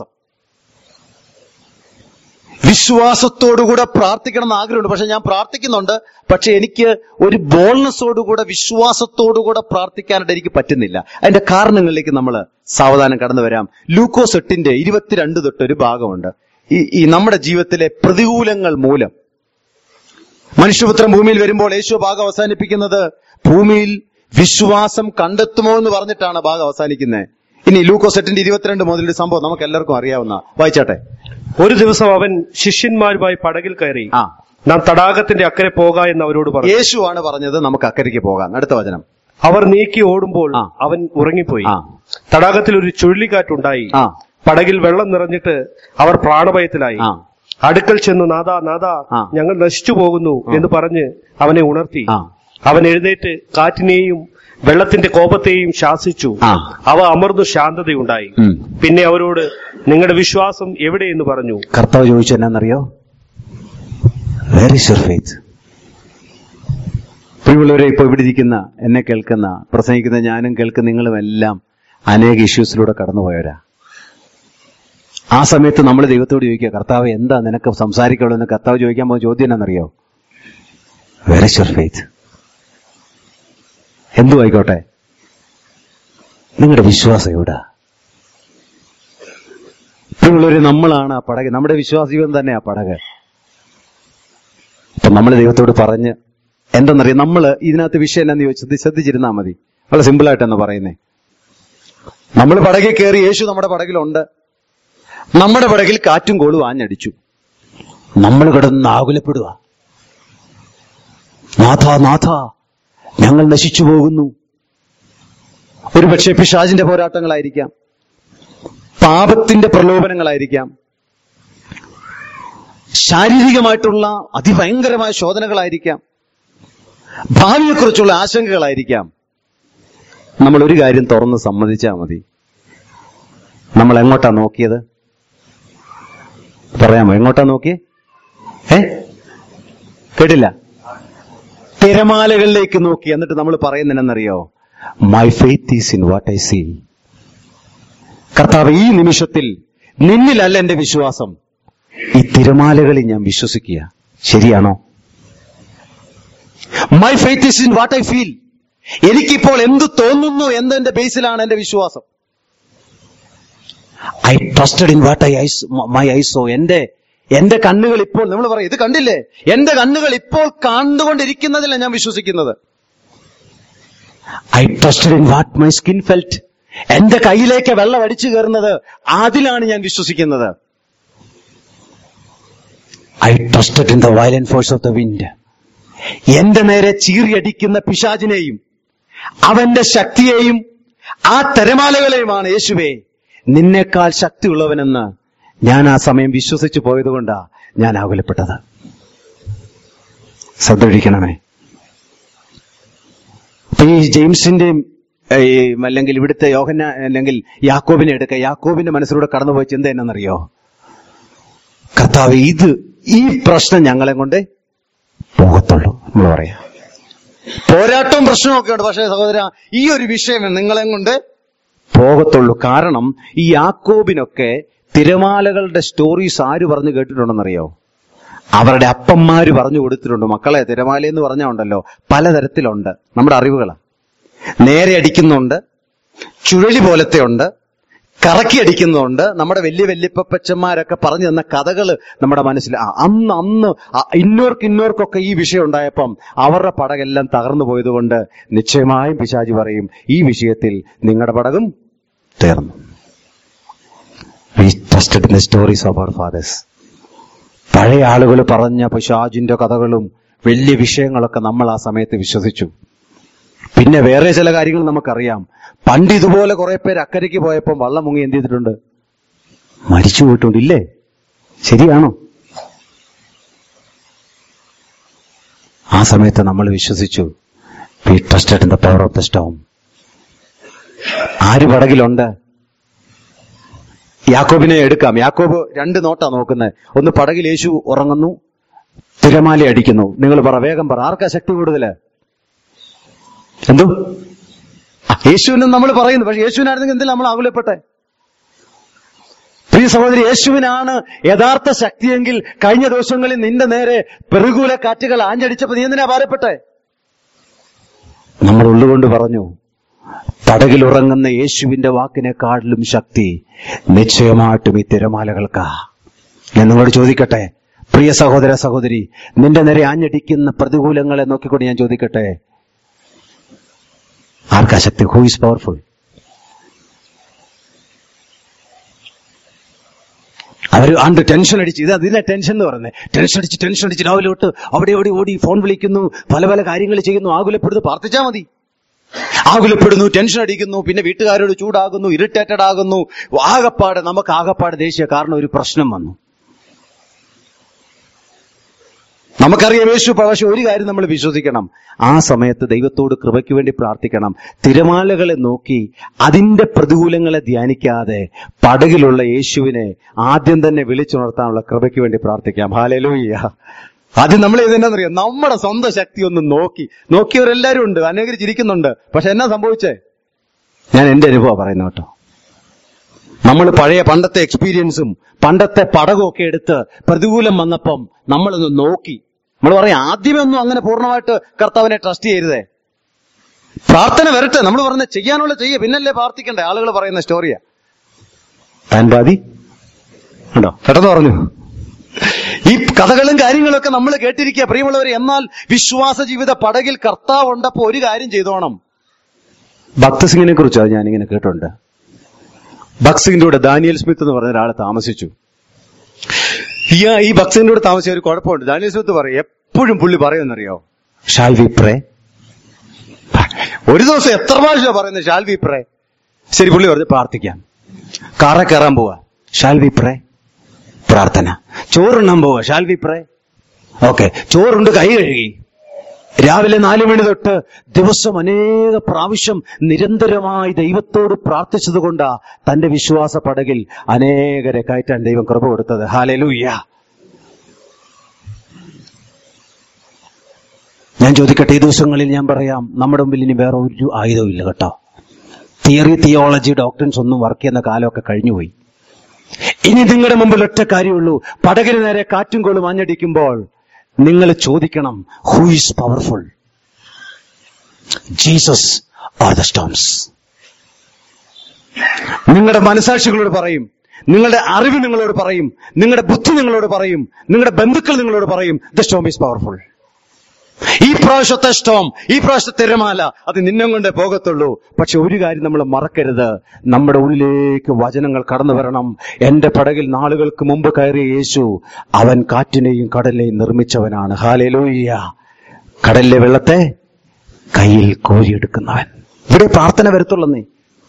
വിശ്വാസത്തോടുകൂടെ പ്രാർത്ഥിക്കണം എന്ന് ആഗ്രഹമുണ്ട്, പക്ഷെ ഞാൻ പ്രാർത്ഥിക്കുന്നുണ്ട്, പക്ഷെ എനിക്ക് ഒരു ബോൾനെസ്സോടുകൂടെ വിശ്വാസത്തോടുകൂടെ പ്രാർത്ഥിക്കാനായിട്ട് എനിക്ക് പറ്റുന്നില്ല. അതിന്റെ കാരണങ്ങളിലേക്ക് നമ്മൾ സാവധാനം കടന്നു വരാം. ലൂക്കോസ് 8:22 തൊട്ടൊരു ഭാഗമുണ്ട്. ഈ നമ്മുടെ ജീവിതത്തിലെ പ്രതികൂലങ്ങൾ മൂലം മനുഷ്യപുത്രൻ ഭൂമിയിൽ വരുമ്പോൾ യേശു ഭാഗം അവസാനിപ്പിക്കുന്നത് ഭൂമിയിൽ വിശ്വാസം കണ്ടെത്തുമോ എന്ന് പറഞ്ഞിട്ടാണ് ഭാഗം അവസാനിക്കുന്നത്. ഇനി ലൂക്കോസ് 8:22 മുതലൊരു സംഭവം നമുക്ക് എല്ലാവർക്കും അറിയാവുന്ന, വായിച്ചാട്ടെ. ഒരു ദിവസം അവൻ ശിഷ്യന്മാരുമായി പടകിൽ കയറി നാം തടാകത്തിന്റെ അക്കരെ പോക എന്ന് അവരോട് പറഞ്ഞു. യേശുവാണ് പറഞ്ഞത് നമുക്ക് അക്കരയ്ക്ക് പോകാം. അടുത്ത വചനം, അവർ നീക്കി ഓടുമ്പോൾ അവൻ ഉറങ്ങിപ്പോയി. തടാകത്തിൽ ഒരു ചുഴലിക്കാറ്റുണ്ടായി. പടകിൽ വെള്ളം നിറഞ്ഞിട്ട് അവർ പ്രാണഭയത്തിലായി. അടുക്കൽ ചെന്ന് നാദാ നാദാ ഞങ്ങൾ നശിച്ചു പോകുന്നു എന്ന് പറഞ്ഞ് അവനെ ഉണർത്തി. അവൻ എഴുന്നേറ്റ് കാറ്റിനെയും വെള്ളത്തിന്റെ കോപത്തെയും ശാസിച്ചു. അവ അമർന്നു ശാന്തതയുണ്ടായി. പിന്നെ അവരോട് നിങ്ങളുടെ വിശ്വാസം എവിടെയെന്ന് പറഞ്ഞു. കർത്താവ് ചോദിച്ചു എന്നാന്നറിയോ? Where is your faith? പ്രിയമുള്ളവരെ, ഇപ്പൊ ഇവിടെ ഇരിക്കുന്ന, എന്നെ കേൾക്കുന്ന, പ്രസംഗിക്കുന്ന ഞാനും കേൾക്കുന്ന നിങ്ങളും എല്ലാം അനേക ഇഷ്യൂസിലൂടെ കടന്നുപോയവരാ. ആ സമയത്ത് നമ്മൾ ദൈവത്തോട് ചോദിക്കുക, കർത്താവ് എന്താ നിനക്ക് സംസാരിക്കുള്ളൂ എന്ന് കർത്താവ് ചോദിക്കാൻ പോകുന്ന ചോദ്യം എന്നാണെന്നറിയോ? Where is your faith? എന്തു ആയിക്കോട്ടെ, നിങ്ങളുടെ വിശ്വാസം എവിടാ? പ്രിയമുള്ളവരെ, നമ്മളാണ് ആ പടക്, നമ്മുടെ വിശ്വാസ ജീവിതം തന്നെ ആ പടക്. അപ്പൊ നമ്മൾ ദൈവത്തോട് പറഞ്ഞ് എന്തെന്നറിയാം, നമ്മൾ ഇതിനകത്ത് വിഷയം എന്നാന്ന് ചോദിച്ചത് ശ്രദ്ധിച്ചിരുന്നാൽ മതി. വളരെ സിമ്പിളായിട്ടെന്ന് പറയുന്നേ, നമ്മൾ പടകിൽ കയറി, യേശു നമ്മുടെ പടകിലുണ്ട്. നമ്മുടെ പടകിൽ കാറ്റും കോളും ആഞ്ഞടിച്ചു. നമ്മൾ കിടന്ന് ആകുലപ്പെടുക, നാഥാ നാഥാ ഞങ്ങൾ നശിച്ചു പോകുന്നു. ഒരുപക്ഷെ പിശാചിന്റെ പോരാട്ടങ്ങളായിരിക്കാം, പാപത്തിന്റെ പ്രലോഭനങ്ങളായിരിക്കാം, ശാരീരികമായിട്ടുള്ള അതിഭയങ്കരമായ ശോധനകളായിരിക്കാം, ഭാവിയെക്കുറിച്ചുള്ള ആശങ്കകളായിരിക്കാം. നമ്മൾ ഒരു കാര്യം തുറന്ന് സമ്മതിച്ചാൽ മതി, നമ്മൾ എങ്ങോട്ടാ നോക്കിയത്? പറയാമോ? എങ്ങോട്ടാ നോക്കിയേ? കേട്ടില്ല? തിരമാലകളിലേക്ക് നോക്കി. എന്നിട്ട് നമ്മൾ പറയുന്നതെന്നറിയോ? My faith is in what I see. കർത്താവ്, ഈ നിമിഷത്തിൽ നിന്നിലല്ല എന്റെ വിശ്വാസം, ഈ തിരമാലകളിൽ ഞാൻ വിശ്വസിക്കുക. ശരിയാണോ? My faith is in what I feel. എനിക്കിപ്പോൾ എന്ത് തോന്നുന്നു എന്നതിന്റെ ബേസിലാണ് എന്റെ വിശ്വാസം. I trusted in what my eyes saw. എന്റെ കണ്ണുകൾ ഇപ്പോൾ, നമ്മൾ പറയും ഇത് കണ്ടില്ലേ, എന്റെ കണ്ണുകൾ ഇപ്പോൾ കണ്ടുകൊണ്ടിരിക്കുന്നതില്ല ഞാൻ വിശ്വസിക്കുന്നത്. I trusted in what my skin felt. എന്റെ കയ്യിലേക്ക് വെള്ളം അടിച്ചു കയറുന്നത് അതിലാണ് ഞാൻ വിശ്വസിക്കുന്നത്. I trusted in the violent force of the wind. എന്റെ നേരെ ചീറിയടിക്കുന്ന പിശാചിനെയും അവന്റെ ശക്തിയെയും ആ തിരമാലകളെയുമാണ് യേശുവേ നിന്നേക്കാൾ ശക്തിയുള്ളവനെന്ന് ഞാൻ ആ സമയം വിശ്വസിച്ചു പോയതുകൊണ്ടാ ഞാൻ ആകുലപ്പെട്ടത്. ശ്രദ്ധിക്കണമേ. അപ്പൊ ഈ ജെയിംസിന്റെയും അല്ലെങ്കിൽ ഇവിടുത്തെ യോഹന്ന അല്ലെങ്കിൽ യാക്കോബിനെ എടുക്കുക. യാക്കോബിന്റെ മനസ്സിലൂടെ കടന്നുപോയ ചിന്ത എന്നറിയോ? കർത്താവ്, ഈ പ്രശ്നം ഞങ്ങളെ കൊണ്ട് പോകത്തുള്ളൂ. നമ്മൾ പറയാം പോരാട്ടവും പ്രശ്നമൊക്കെ ഉണ്ട്, പക്ഷേ സഹോദര ഈ ഒരു വിഷയം നിങ്ങളെ കൊണ്ട് പോകത്തുള്ളൂ. കാരണം ഈ യാക്കോബിനൊക്കെ തിരമാലകളുടെ സ്റ്റോറീസ് ആര് പറഞ്ഞു കേട്ടിട്ടുണ്ടെന്നറിയോ? അവരുടെ അപ്പന്മാര് പറഞ്ഞു കൊടുത്തിട്ടുണ്ട്, മക്കളെ തിരമാല എന്ന് പറഞ്ഞാൽ ഉണ്ടല്ലോ പലതരത്തിലുണ്ട്. നമ്മുടെ അറിവുകളാണ്. നേരെ അടിക്കുന്നുണ്ട്, ചുഴലി പോലത്തെ ഉണ്ട്, കറക്കി അടിക്കുന്നുണ്ട്. നമ്മുടെ വലിയ വല്യപ്പച്ചന്മാരൊക്കെ പറഞ്ഞു തന്ന കഥകള് നമ്മുടെ മനസ്സിൽ അന്ന് ഇന്നോർക്കൊക്കെ ഈ വിഷയം ഉണ്ടായപ്പം അവരുടെ പടകെല്ലാം തകർന്നു പോയതുകൊണ്ട് നിശ്ചയമായും പിശാചി പറയും, ഈ വിഷയത്തിൽ നിങ്ങളുടെ പടകും തീർന്നു. We trusted in the stories of our fathers. പഴയ ആളുകൾ പറഞ്ഞ പിശാചിന്റെ കഥകളും വലിയ വിഷയങ്ങളൊക്കെ നമ്മൾ ആ സമയത്ത് വിശ്വസിച്ചു. പിന്നെ വേറെ ചില കാര്യങ്ങൾ നമുക്കറിയാം. പണ്ട് ഇതുപോലെ കുറെ പേര് അക്കരയ്ക്ക് പോയപ്പോൾ വള്ളം മുങ്ങി എന്ത് ചെയ്തിട്ടുണ്ട്? മരിച്ചു പോയിട്ടുണ്ട്. ഇല്ലേ? ശരിയാണോ? ആ സമയത്ത് നമ്മൾ വിശ്വസിച്ചു. We trusted in the power of the storm. ആര് പടകിലുണ്ട്? യാക്കോബിനെ എടുക്കാം. യാക്കോബ് 2 നോട്ടാ നോക്കുന്നത്. ഒന്ന്, പടകിൽ യേശു ഉറങ്ങുന്നു, തിരമാല അടിക്കുന്നു. നിങ്ങൾ പറ, വേഗം പറ, ആർക്കാ ശക്തി കൂടുതല്? എന്തോ യേശുവിനും നമ്മൾ പറയുന്നു. പക്ഷെ യേശുവിനായിരുന്നെങ്കിൽ എന്തിനാ നമ്മൾ ആകുലപ്പെട്ടെ? പ്രിയ സഹോദരി, യേശുവിനാണ് യഥാർത്ഥ ശക്തിയെങ്കിൽ കഴിഞ്ഞ ദിവസങ്ങളിൽ നിന്റെ നേരെ പ്രതികൂല കാറ്റുകൾ ആഞ്ഞടിച്ചപ്പോ നീ എന്തിനാ ഭാരപ്പെട്ടെ? നമ്മൾ ഉള്ളുകൊണ്ട് പറഞ്ഞു, പടകിൽ ഉറങ്ങുന്ന യേശുവിന്റെ വാക്കിനെക്കാളിലും ശക്തി നിശ്ചയമായിട്ടും ഈ തിരമാലകൾക്കാ. ഞാൻ നിങ്ങളോട് ചോദിക്കട്ടെ, പ്രിയ സഹോദര സഹോദരി, നിന്റെ നേരെ ആഞ്ഞടിക്കുന്ന പ്രതികൂലങ്ങളെ നോക്കിക്കൊണ്ട് ഞാൻ ചോദിക്കട്ടെ, ആർക്കാ ശക്തി? Who is powerful? അവർ ആണ്ട് ടെൻഷൻ അടിച്ച്, ഇത് അതിനെ ടെൻഷൻ എന്ന് പറയുന്നത്. ടെൻഷൻ അടിച്ച് രാവിലെ തൊട്ട് അവിടെ ഓടി ഫോൺ വിളിക്കുന്നു, പല പല കാര്യങ്ങൾ ചെയ്യുന്നു, ആകുലപ്പെടുന്നു. പ്രാർത്ഥിച്ചാൽ മതി. ആകുലപ്പെടുന്നു, ടെൻഷൻ അടിക്കുന്നു, പിന്നെ വീട്ടുകാരോട് ചൂടാകുന്നു, ഇറിറ്റേറ്റഡ് ആകുന്നു. നമുക്ക് ആകപ്പാട് ദേഷ്യ. കാരണം ഒരു പ്രശ്നം വന്നു. നമുക്കറിയാം യേശു. പക്ഷെ ഒരു കാര്യം നമ്മൾ വിശ്വസിക്കണം, ആ സമയത്ത് ദൈവത്തോട് കൃപയ്ക്ക് വേണ്ടി പ്രാർത്ഥിക്കണം. തിരമാലകളെ നോക്കി അതിന്റെ പ്രതികൂലങ്ങളെ ധ്യാനിക്കാതെ പടകിലുള്ള യേശുവിനെ ആദ്യം തന്നെ വിളിച്ചുണർത്താനുള്ള കൃപയ്ക്ക് വേണ്ടി പ്രാർത്ഥിക്കാം. ഹല്ലേലൂയ. ആദ്യം നമ്മൾ ഇതെന്നറിയാം, നമ്മുടെ സ്വന്തം ശക്തി ഒന്ന് നോക്കിയവരെല്ലാരും ഉണ്ട്, അനേകർ ചിരിക്കുന്നുണ്ട്. പക്ഷെ എന്നാ സംഭവിച്ചേ? ഞാൻ എന്റെ അനുഭവം പറയുന്നു കേട്ടോ. നമ്മൾ പണ്ടത്തെ എക്സ്പീരിയൻസും പണ്ടത്തെ പടകും ഒക്കെ എടുത്ത് പ്രതികൂലം വന്നപ്പം നമ്മളൊന്ന് നോക്കി. നമ്മൾ പറയാം, ആദ്യമേ ഒന്നും അങ്ങനെ പൂർണ്ണമായിട്ട് കർത്താവിനെ ട്രസ്റ്റ് ചെയ്യരുതേ. പ്രാർത്ഥന വരട്ടെ, നമ്മൾ പറഞ്ഞ ചെയ്യാനുള്ള പിന്നല്ലേ പ്രാർത്ഥിക്കണ്ടേ? ആളുകൾ പറയുന്ന സ്റ്റോറിയാ. താൻ ബാധി ഉണ്ടോ? പെട്ടെന്ന് പറഞ്ഞു. ഈ കഥകളും കാര്യങ്ങളൊക്കെ നമ്മൾ കേട്ടിരിക്കുക പ്രിയമുള്ളവർ. എന്നാൽ വിശ്വാസ ജീവിത പടകിൽ കർത്താവ് ഉണ്ടപ്പോ ഒരു കാര്യം ചെയ്തോണം. ഭക്ത് സിംഗിനെ കുറിച്ചാണ് ഞാനിങ്ങനെ കേട്ടിട്ടുണ്ട്. ഭക്ത് സിംഗിന്റെ കൂടെ ദാനിയൽ സ്മിത്ത് എന്ന് പറഞ്ഞ ഒരാൾ താമസിച്ചു. ഈ ഭക്ത് സിംഗിന്റെ കൂടെ താമസിച്ച ഒരു കുഴപ്പമുണ്ട്. ദാനിയൽ സ്മിത്ത് പറയും, എപ്പോഴും പുള്ളി പറയുമെന്നറിയോ, ഷാൽ വി പ്രേ. ഒരു ദിവസം എത്ര പ്രാവശ്യം പറയുന്നത് ഷാൽ വി പ്രേ? ശരി, പുള്ളി പറഞ്ഞു പ്രാർത്ഥിക്കാം. കാറെ കയറാൻ പോവാ, ഷാൽ വി പ്രേ, പ്രാർത്ഥന. ചോറുണ്ണാൻ പോവാ, ഷാൽ വി പ്രേ. ഓക്കെ, ചോറുണ്ട്, കൈ കഴുകി. രാവിലെ 4 മണി തൊട്ട് ദിവസം അനേക പ്രാവശ്യം നിരന്തരമായി ദൈവത്തോട് പ്രാർത്ഥിച്ചത് കൊണ്ടാ തന്റെ വിശ്വാസ പടകിൽ അനേകരെ കയറ്റാൻ ദൈവം കൃപ കൊടുത്തത്. ഹല്ലേലൂയ. ഞാൻ ചോദിക്കട്ടെ, ഈ ദിവസങ്ങളിൽ ഞാൻ പറയാം, നമ്മുടെ മുമ്പിൽ ഇനി വേറെ ഒരു ആയുധവും ഇല്ല കേട്ടോ. തിയോളജി, ഡോക്ടറിൻസ് ഒന്നും വർക്ക് ചെയ്യുന്ന കാലമൊക്കെ കഴിഞ്ഞുപോയി. ഇനി നിങ്ങളുടെ മുമ്പിൽ ഒറ്റ കാര്യമുള്ളൂ. പടകിന് നേരെ കാറ്റും കോളും ആഞ്ഞടിക്കുമ്പോൾ നിങ്ങൾ ചോദിക്കണം, who is powerful, Jesus or the storms? നിങ്ങളുടെ മനസാക്ഷികളോട് പറയും, നിങ്ങളുടെ അറിവ് നിങ്ങളോട് പറയും, നിങ്ങളുടെ ബുദ്ധി നിങ്ങളോട് പറയും, നിങ്ങളുടെ ബന്ധുക്കൾ നിങ്ങളോട് പറയും, ദ സ്റ്റോം ഈസ് പവർഫുൾ. ഈ പ്രാവശ്യത്തെ സ്റ്റോം, ഈ പ്രാവശ്യത്തെ തിരമാല അത് നിന്നെ കൊണ്ടേ പോകത്തുള്ളൂ. പക്ഷെ ഒരു കാര്യം നമ്മൾ മറക്കരുത്, നമ്മുടെ ഉള്ളിലേക്ക് വചനങ്ങൾ കടന്നു വരണം. എന്റെ പടകിൽ നാളുകൾക്ക് മുമ്പ് കയറിയ യേശു, അവൻ കാറ്റിനെയും കടലിനെയും നിർമ്മിച്ചവനാണ്. ഹല്ലേലൂയ. കടലിലെ വെള്ളത്തെ കയ്യിൽ കോരിയെടുക്കുന്നവൻ. ഇവിടെ പ്രാർത്ഥന വരത്തുള്ളന്നേ.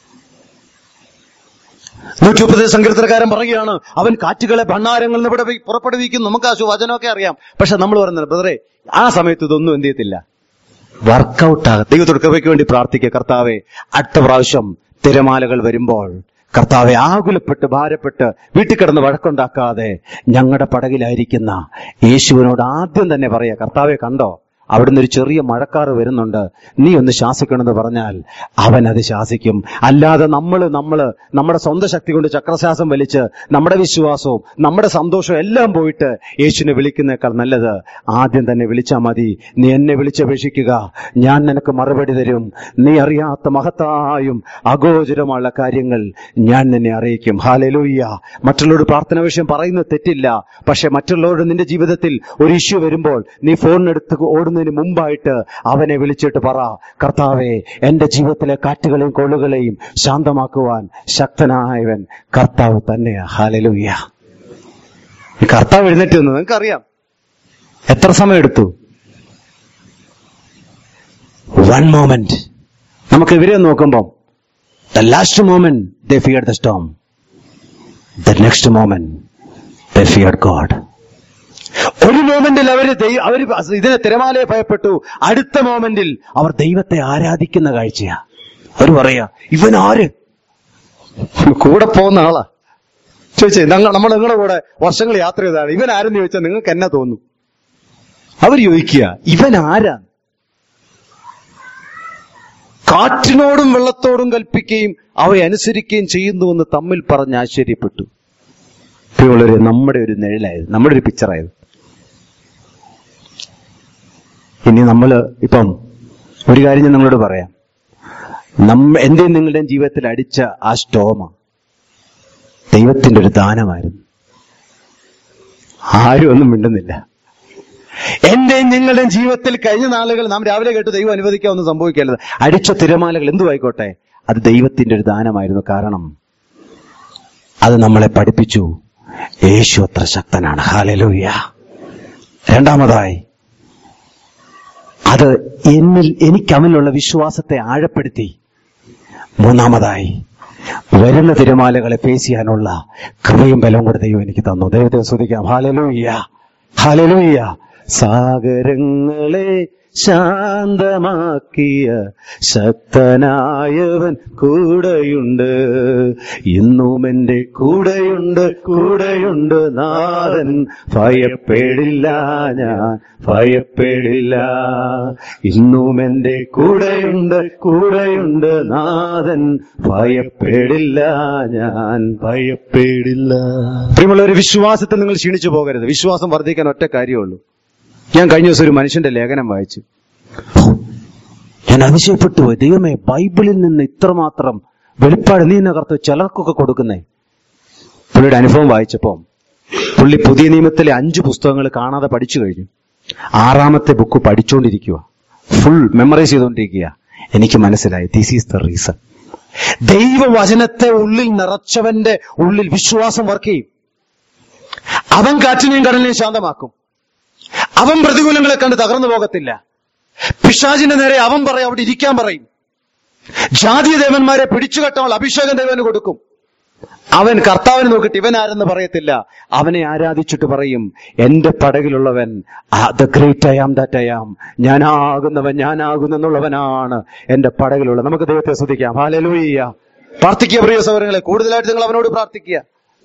130 സങ്കീർത്തനക്കാരൻ പറയുകയാണ്, അവൻ കാറ്റുകളെ ഭണ്ഡാരങ്ങളിൽ നിന്ന് പുറപ്പെടുവിക്കും. നമുക്ക് ആ വചനമൊക്കെ അറിയാം. പക്ഷെ നമ്മൾ പറയുന്നത്, ബ്രദറെ, ആ സമയത്ത് ഇതൊന്നും എന്ത് ചെയ്യത്തില്ല, വർക്കൗട്ടാകും. ദൈവത്തോട് കൃപയ്ക്ക് വേണ്ടി പ്രാർത്ഥിക്കുക. കർത്താവെ, അടുത്ത പ്രാവശ്യം തിരമാലകൾ വരുമ്പോൾ കർത്താവെ, ആകുലപ്പെട്ട് ഭാരപ്പെട്ട് വീട്ടിൽ കിടന്ന് വഴക്കുണ്ടാക്കാതെ ഞങ്ങളുടെ പടകിലായിരിക്കുന്ന യേശുവിനോട് ആദ്യം തന്നെ പറയാ, കർത്താവെ കണ്ടോ, അവിടുന്ന് ഒരു ചെറിയ മഴക്കാറ് വരുന്നുണ്ട്, നീ ഒന്ന് ശാസിക്കണമെന്ന് പറഞ്ഞാൽ അവൻ അത് ശാസിക്കും. അല്ലാതെ നമ്മുടെ സ്വന്തം ശക്തി കൊണ്ട് ചക്രശ്വാസം വലിച്ച് നമ്മുടെ വിശ്വാസവും നമ്മുടെ സന്തോഷവും എല്ലാം പോയിട്ട് യേശുവിനെ വിളിക്കുന്നേക്കാൾ നല്ലത് ആദ്യം തന്നെ വിളിച്ചാൽ മതി. നീ എന്നെ വിളിച്ചപേക്ഷിക്കുക, ഞാൻ നിനക്ക് മറുപടി തരും. നീ അറിയാത്ത മഹത്തായും അഗോചരമുള്ള കാര്യങ്ങൾ ഞാൻ നിന്നെ അറിയിക്കും. ഹല്ലേലൂയ. മറ്റുള്ളവരോട് പ്രാർത്ഥന വിഷയം പറയുന്നത് തെറ്റില്ല. പക്ഷെ മറ്റുള്ളവരുടെ നിന്റെ ജീവിതത്തിൽ ഒരു ഇഷ്യൂ വരുമ്പോൾ നീ ഫോണിനെടുത്ത് ഓടുന്നതിന് മുമ്പായിട്ട് അവനെ വിളിച്ചിട്ട് പറ, കർത്താവേ, എന്റെ ജീവിതത്തിലെ കാറ്റുകളെയും കൊള്ളുകളെയും ശാന്തമാക്കുവാൻ ശക്തനായവൻ കർത്താവ് തന്നെയാ. ഹല്ലേലൂയ. കർത്താവ് എഴുന്നേറ്റ് വന്നു. നിങ്ങൾക്കറിയാം എത്ര സമയം എടുത്തു? 1 moment. നമുക്ക് ഇവരെ നോക്കുമ്പോൾ the last moment they feared the storm, the next moment they feared God. ഒരു മോമെന്റിൽ അവര് ഇതിനെ തിരമാലയെ ഭയപ്പെട്ടു, അടുത്ത മോമെന്റിൽ അവർ ദൈവത്തെ ആരാധിക്കുന്ന കാഴ്ചയാ. അവർ പറയാ, ഇവൻ ആര്? കൂടെ പോകുന്ന ആളാ. ചോദിച്ചേ, നമ്മൾ നിങ്ങളുടെ കൂടെ വർഷങ്ങൾ യാത്ര ചെയ്തതാണ്, ഇവൻ ആരെന്ന് ചോദിച്ചാൽ നിങ്ങൾക്ക് എന്നാ തോന്നും? അവർ ചോദിക്കുക, ഇവൻ ആരാ? കാറ്റിനോടും വെള്ളത്തോടും കൽപ്പിക്കുകയും അവയെ അനുസരിക്കുകയും ചെയ്യുന്നുവെന്ന് തമ്മിൽ പറഞ്ഞ് ആശ്ചര്യപ്പെട്ടു. ഇപ്പോഴൊരു നമ്മുടെ ഒരു നിഴലായത്, നമ്മുടെ ഒരു പിക്ചറായത്. ഇനി ഇപ്പം ഒരു കാര്യം ഞാൻ നിങ്ങളോട് പറയാം. എന്റെയും നിങ്ങളുടെയും ജീവിതത്തിൽ അടിച്ച ആ സ്റ്റോമ ദൈവത്തിന്റെ ഒരു ദാനമായിരുന്നു. ആരും ഒന്നും മിണ്ടുന്നില്ല. എന്റെയും നിങ്ങളുടെയും ജീവിതത്തിൽ കഴിഞ്ഞ നാളുകൾ നാം രാവിലെ കേട്ട് ദൈവം അനുവദിക്കാമെന്ന് സംഭവിക്കരുത്. അടിച്ച തിരമാലകൾ എന്തുമായിക്കോട്ടെ, അത് ദൈവത്തിന്റെ ഒരു ദാനമായിരുന്നു. കാരണം അത് നമ്മളെ പഠിപ്പിച്ചു യേശു അത്ര ശക്തനാണ്. ഹല്ലേലൂയ. രണ്ടാമതായി, അത് എനിക്ക് അവനിലുള്ള വിശ്വാസത്തെ ആഴപ്പെടുത്തി. മൂന്നാമതായി, വരുന്ന തിരമാലകളെ ഫേസ് ചെയ്യാനുള്ള കൃപയും ബലവും കൂടെ ദൈവം എനിക്ക് തന്നു. ദൈവത്തെ സ്തുതിക്കാം. ഹല്ലേലൂയ, ഹല്ലേലൂയ. സാഗരങ്ങളെ ശാന്തമാക്കിയ ശക്തനായവൻ കൂടെയുണ്ട്, ഇന്നും എന്റെ കൂടെയുണ്ട് നാഥൻ, ഭയപ്പെടില്ല, ഞാൻ ഭയപ്പെടില്ല. ഇന്നും എന്റെ കൂടെയുണ്ട് നാഥൻ, ഭയപ്പെടില്ല, ഞാൻ ഭയപ്പെടില്ല. പ്രിയമുള്ള ഒരു വിശ്വാസത്തിൽ നിങ്ങൾ ക്ഷീണിച്ചു പോകരുത്. വിശ്വാസം വർദ്ധിക്കാൻ ഒറ്റ കാര്യമുള്ളൂ. ഞാൻ കഴിഞ്ഞ ദിവസം ഒരു മനുഷ്യന്റെ ലേഖനം വായിച്ചു. ഞാൻ അതിശയപ്പെട്ടു പോയി. ദൈവമേ, ബൈബിളിൽ നിന്ന് ഇത്രമാത്രം വെളിപ്പാട് നീ നകർത്ത് ചിലർക്കൊക്കെ കൊടുക്കുന്നേ. പുള്ളിയുടെ അനുഭവം വായിച്ചപ്പോ പുള്ളി പുതിയ നിയമത്തിലെ 5 പുസ്തകങ്ങൾ കാണാതെ പഠിച്ചു കഴിഞ്ഞു. 6ാമത്തെ ബുക്ക് പഠിച്ചുകൊണ്ടിരിക്കുക, ഫുൾ മെമ്മറൈസ് ചെയ്തുകൊണ്ടിരിക്കുക. എനിക്ക് മനസ്സിലായി, ദിസ് ഈസ് ദ റീസൺ. ദൈവവചനത്തെ ഉള്ളിൽ നിറച്ചവന്റെ ഉള്ളിൽ വിശ്വാസം വർക്ക് ചെയ്യും. അവൻ കാറ്റിനെയും കടലിനെയും ശാന്തമാക്കും. അവൻ പ്രതികൂലങ്ങളെ കണ്ട് തകർന്നു പോകത്തില്ല. പിശാചിന്റെ നേരെ അവൻ പറയും, അവിടെ ഇരിക്കാൻ പറയും. ജാതീയ ദേവന്മാരെ പിടിച്ചുകെട്ടാനുള്ള അഭിഷേകം ദൈവന് കൊടുക്കും. അവൻ കർത്താവിനെ നോക്കിയിട്ട് ഇവൻ ആരെന്ന് പറയത്തില്ല. അവനെ ആരാധിച്ചിട്ട് പറയും, എന്റെ പടകിലുള്ളവൻ the great I am that I am, ഞാനാകുന്നെന്നുള്ളവനാണ് എന്റെ പടകിലുള്ള. നമുക്ക് ദൈവത്തെ സ്തുതിക്കാം. ഹല്ലേലൂയ. പ്രാർത്ഥിക്കുക പ്രിയ സഹോദരങ്ങളെ, കൂടുതലായിട്ട് നിങ്ങൾ അവനോട് പ്രാർത്ഥിക്കുക.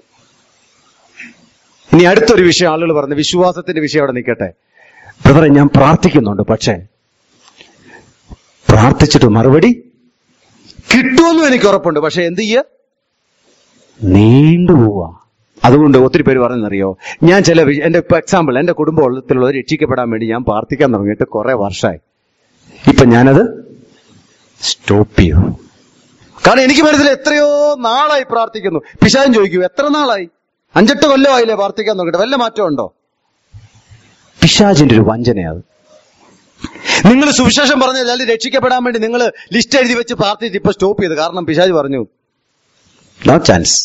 ഇനി അടുത്തൊരു വിഷയം ആളുകൾ പറഞ്ഞു, വിശ്വാസത്തിന്റെ വിഷയം അവിടെ നിൽക്കട്ടെ. ബ്രദറെ, ഞാൻ പ്രാർത്ഥിക്കുന്നുണ്ട്, പക്ഷേ പ്രാർത്ഥിച്ചിട്ട് മറുപടി കിട്ടുമെന്നും എനിക്ക് ഉറപ്പുണ്ട്. പക്ഷെ എന്ത് ചെയ്യുക, നീണ്ടുപോവാ. അതുകൊണ്ട് ഒത്തിരി പേര് പറഞ്ഞെന്നറിയോ, ഞാൻ എന്റെ എക്സാമ്പിൾ, എന്റെ കുടുംബത്തിലുള്ളവർ രക്ഷിക്കപ്പെടാൻ വേണ്ടി ഞാൻ പ്രാർത്ഥിക്കാൻ തുടങ്ങിയിട്ട് കുറെ വർഷമായി. ഇപ്പൊ ഞാനത് സ്റ്റോപ്പ് ചെയ്യും. കാരണം എനിക്ക് മനസ്സിലായി, എത്രയോ നാളായി പ്രാർത്ഥിക്കുന്നു. പിശാചൻ ചോദിക്കൂ, എത്ര നാളായി? 5-8 കൊല്ലമായില്ലേ പ്രാർത്ഥിക്കാൻ നോക്കട്ടെ, വല്ല മാറ്റം ഉണ്ടോ? പിശാചിന്റെ ഒരു വഞ്ചനയത്. നിങ്ങൾ സുവിശേഷം പറഞ്ഞാൽ അല്ലെങ്കിൽ രക്ഷിക്കപ്പെടാൻ വേണ്ടി നിങ്ങൾ ലിസ്റ്റ് എഴുതി വെച്ച് പ്രാർത്ഥിച്ച് ഇപ്പൊ സ്റ്റോപ്പ് ചെയ്ത്. കാരണം പിശാച് പറഞ്ഞു, നോ ചാൻസ്.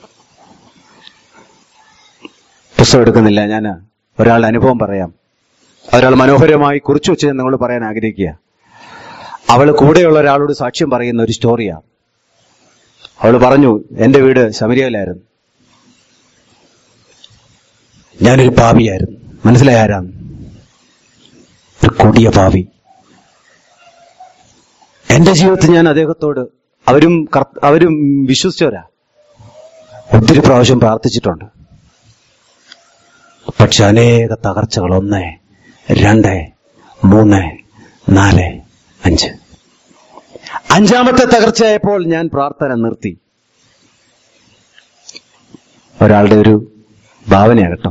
പുസ്തകം എടുക്കുന്നില്ല. ഞാൻ ഒരാളുടെ അനുഭവം പറയാം. ഒരാൾ മനോഹരമായി കുറിച്ചു വെച്ച് ഞാൻ നിങ്ങളോട് പറയാൻ ആഗ്രഹിക്കുക. അവള് കൂടെയുള്ള ഒരാളോട് സാക്ഷ്യം പറയുന്ന ഒരു സ്റ്റോറിയാണ്. അവള് പറഞ്ഞു, എന്റെ വീട് ശമരിയയിലായിരുന്നു, ഞാനൊരു പാപിയായിരുന്നു. മനസ്സിലായ ആരാന്ന്? ഒരു കൊടിയ പാപി. എന്റെ ജീവിതത്തിൽ ഞാൻ അദ്ദേഹത്തോട്, അവരും വിശ്വസിച്ചവരാ, ഒത്തിരി പ്രാവശ്യം പ്രാർത്ഥിച്ചിട്ടുണ്ട്. പക്ഷെ അനേക തകർച്ചകൾ, 1, 2, 3, 4, 5. 5ാമത്തെ തകർച്ചയായപ്പോൾ ഞാൻ പ്രാർത്ഥന നിർത്തി. ഒരാളുടെ ഒരു ഭാവനയാകട്ടോ.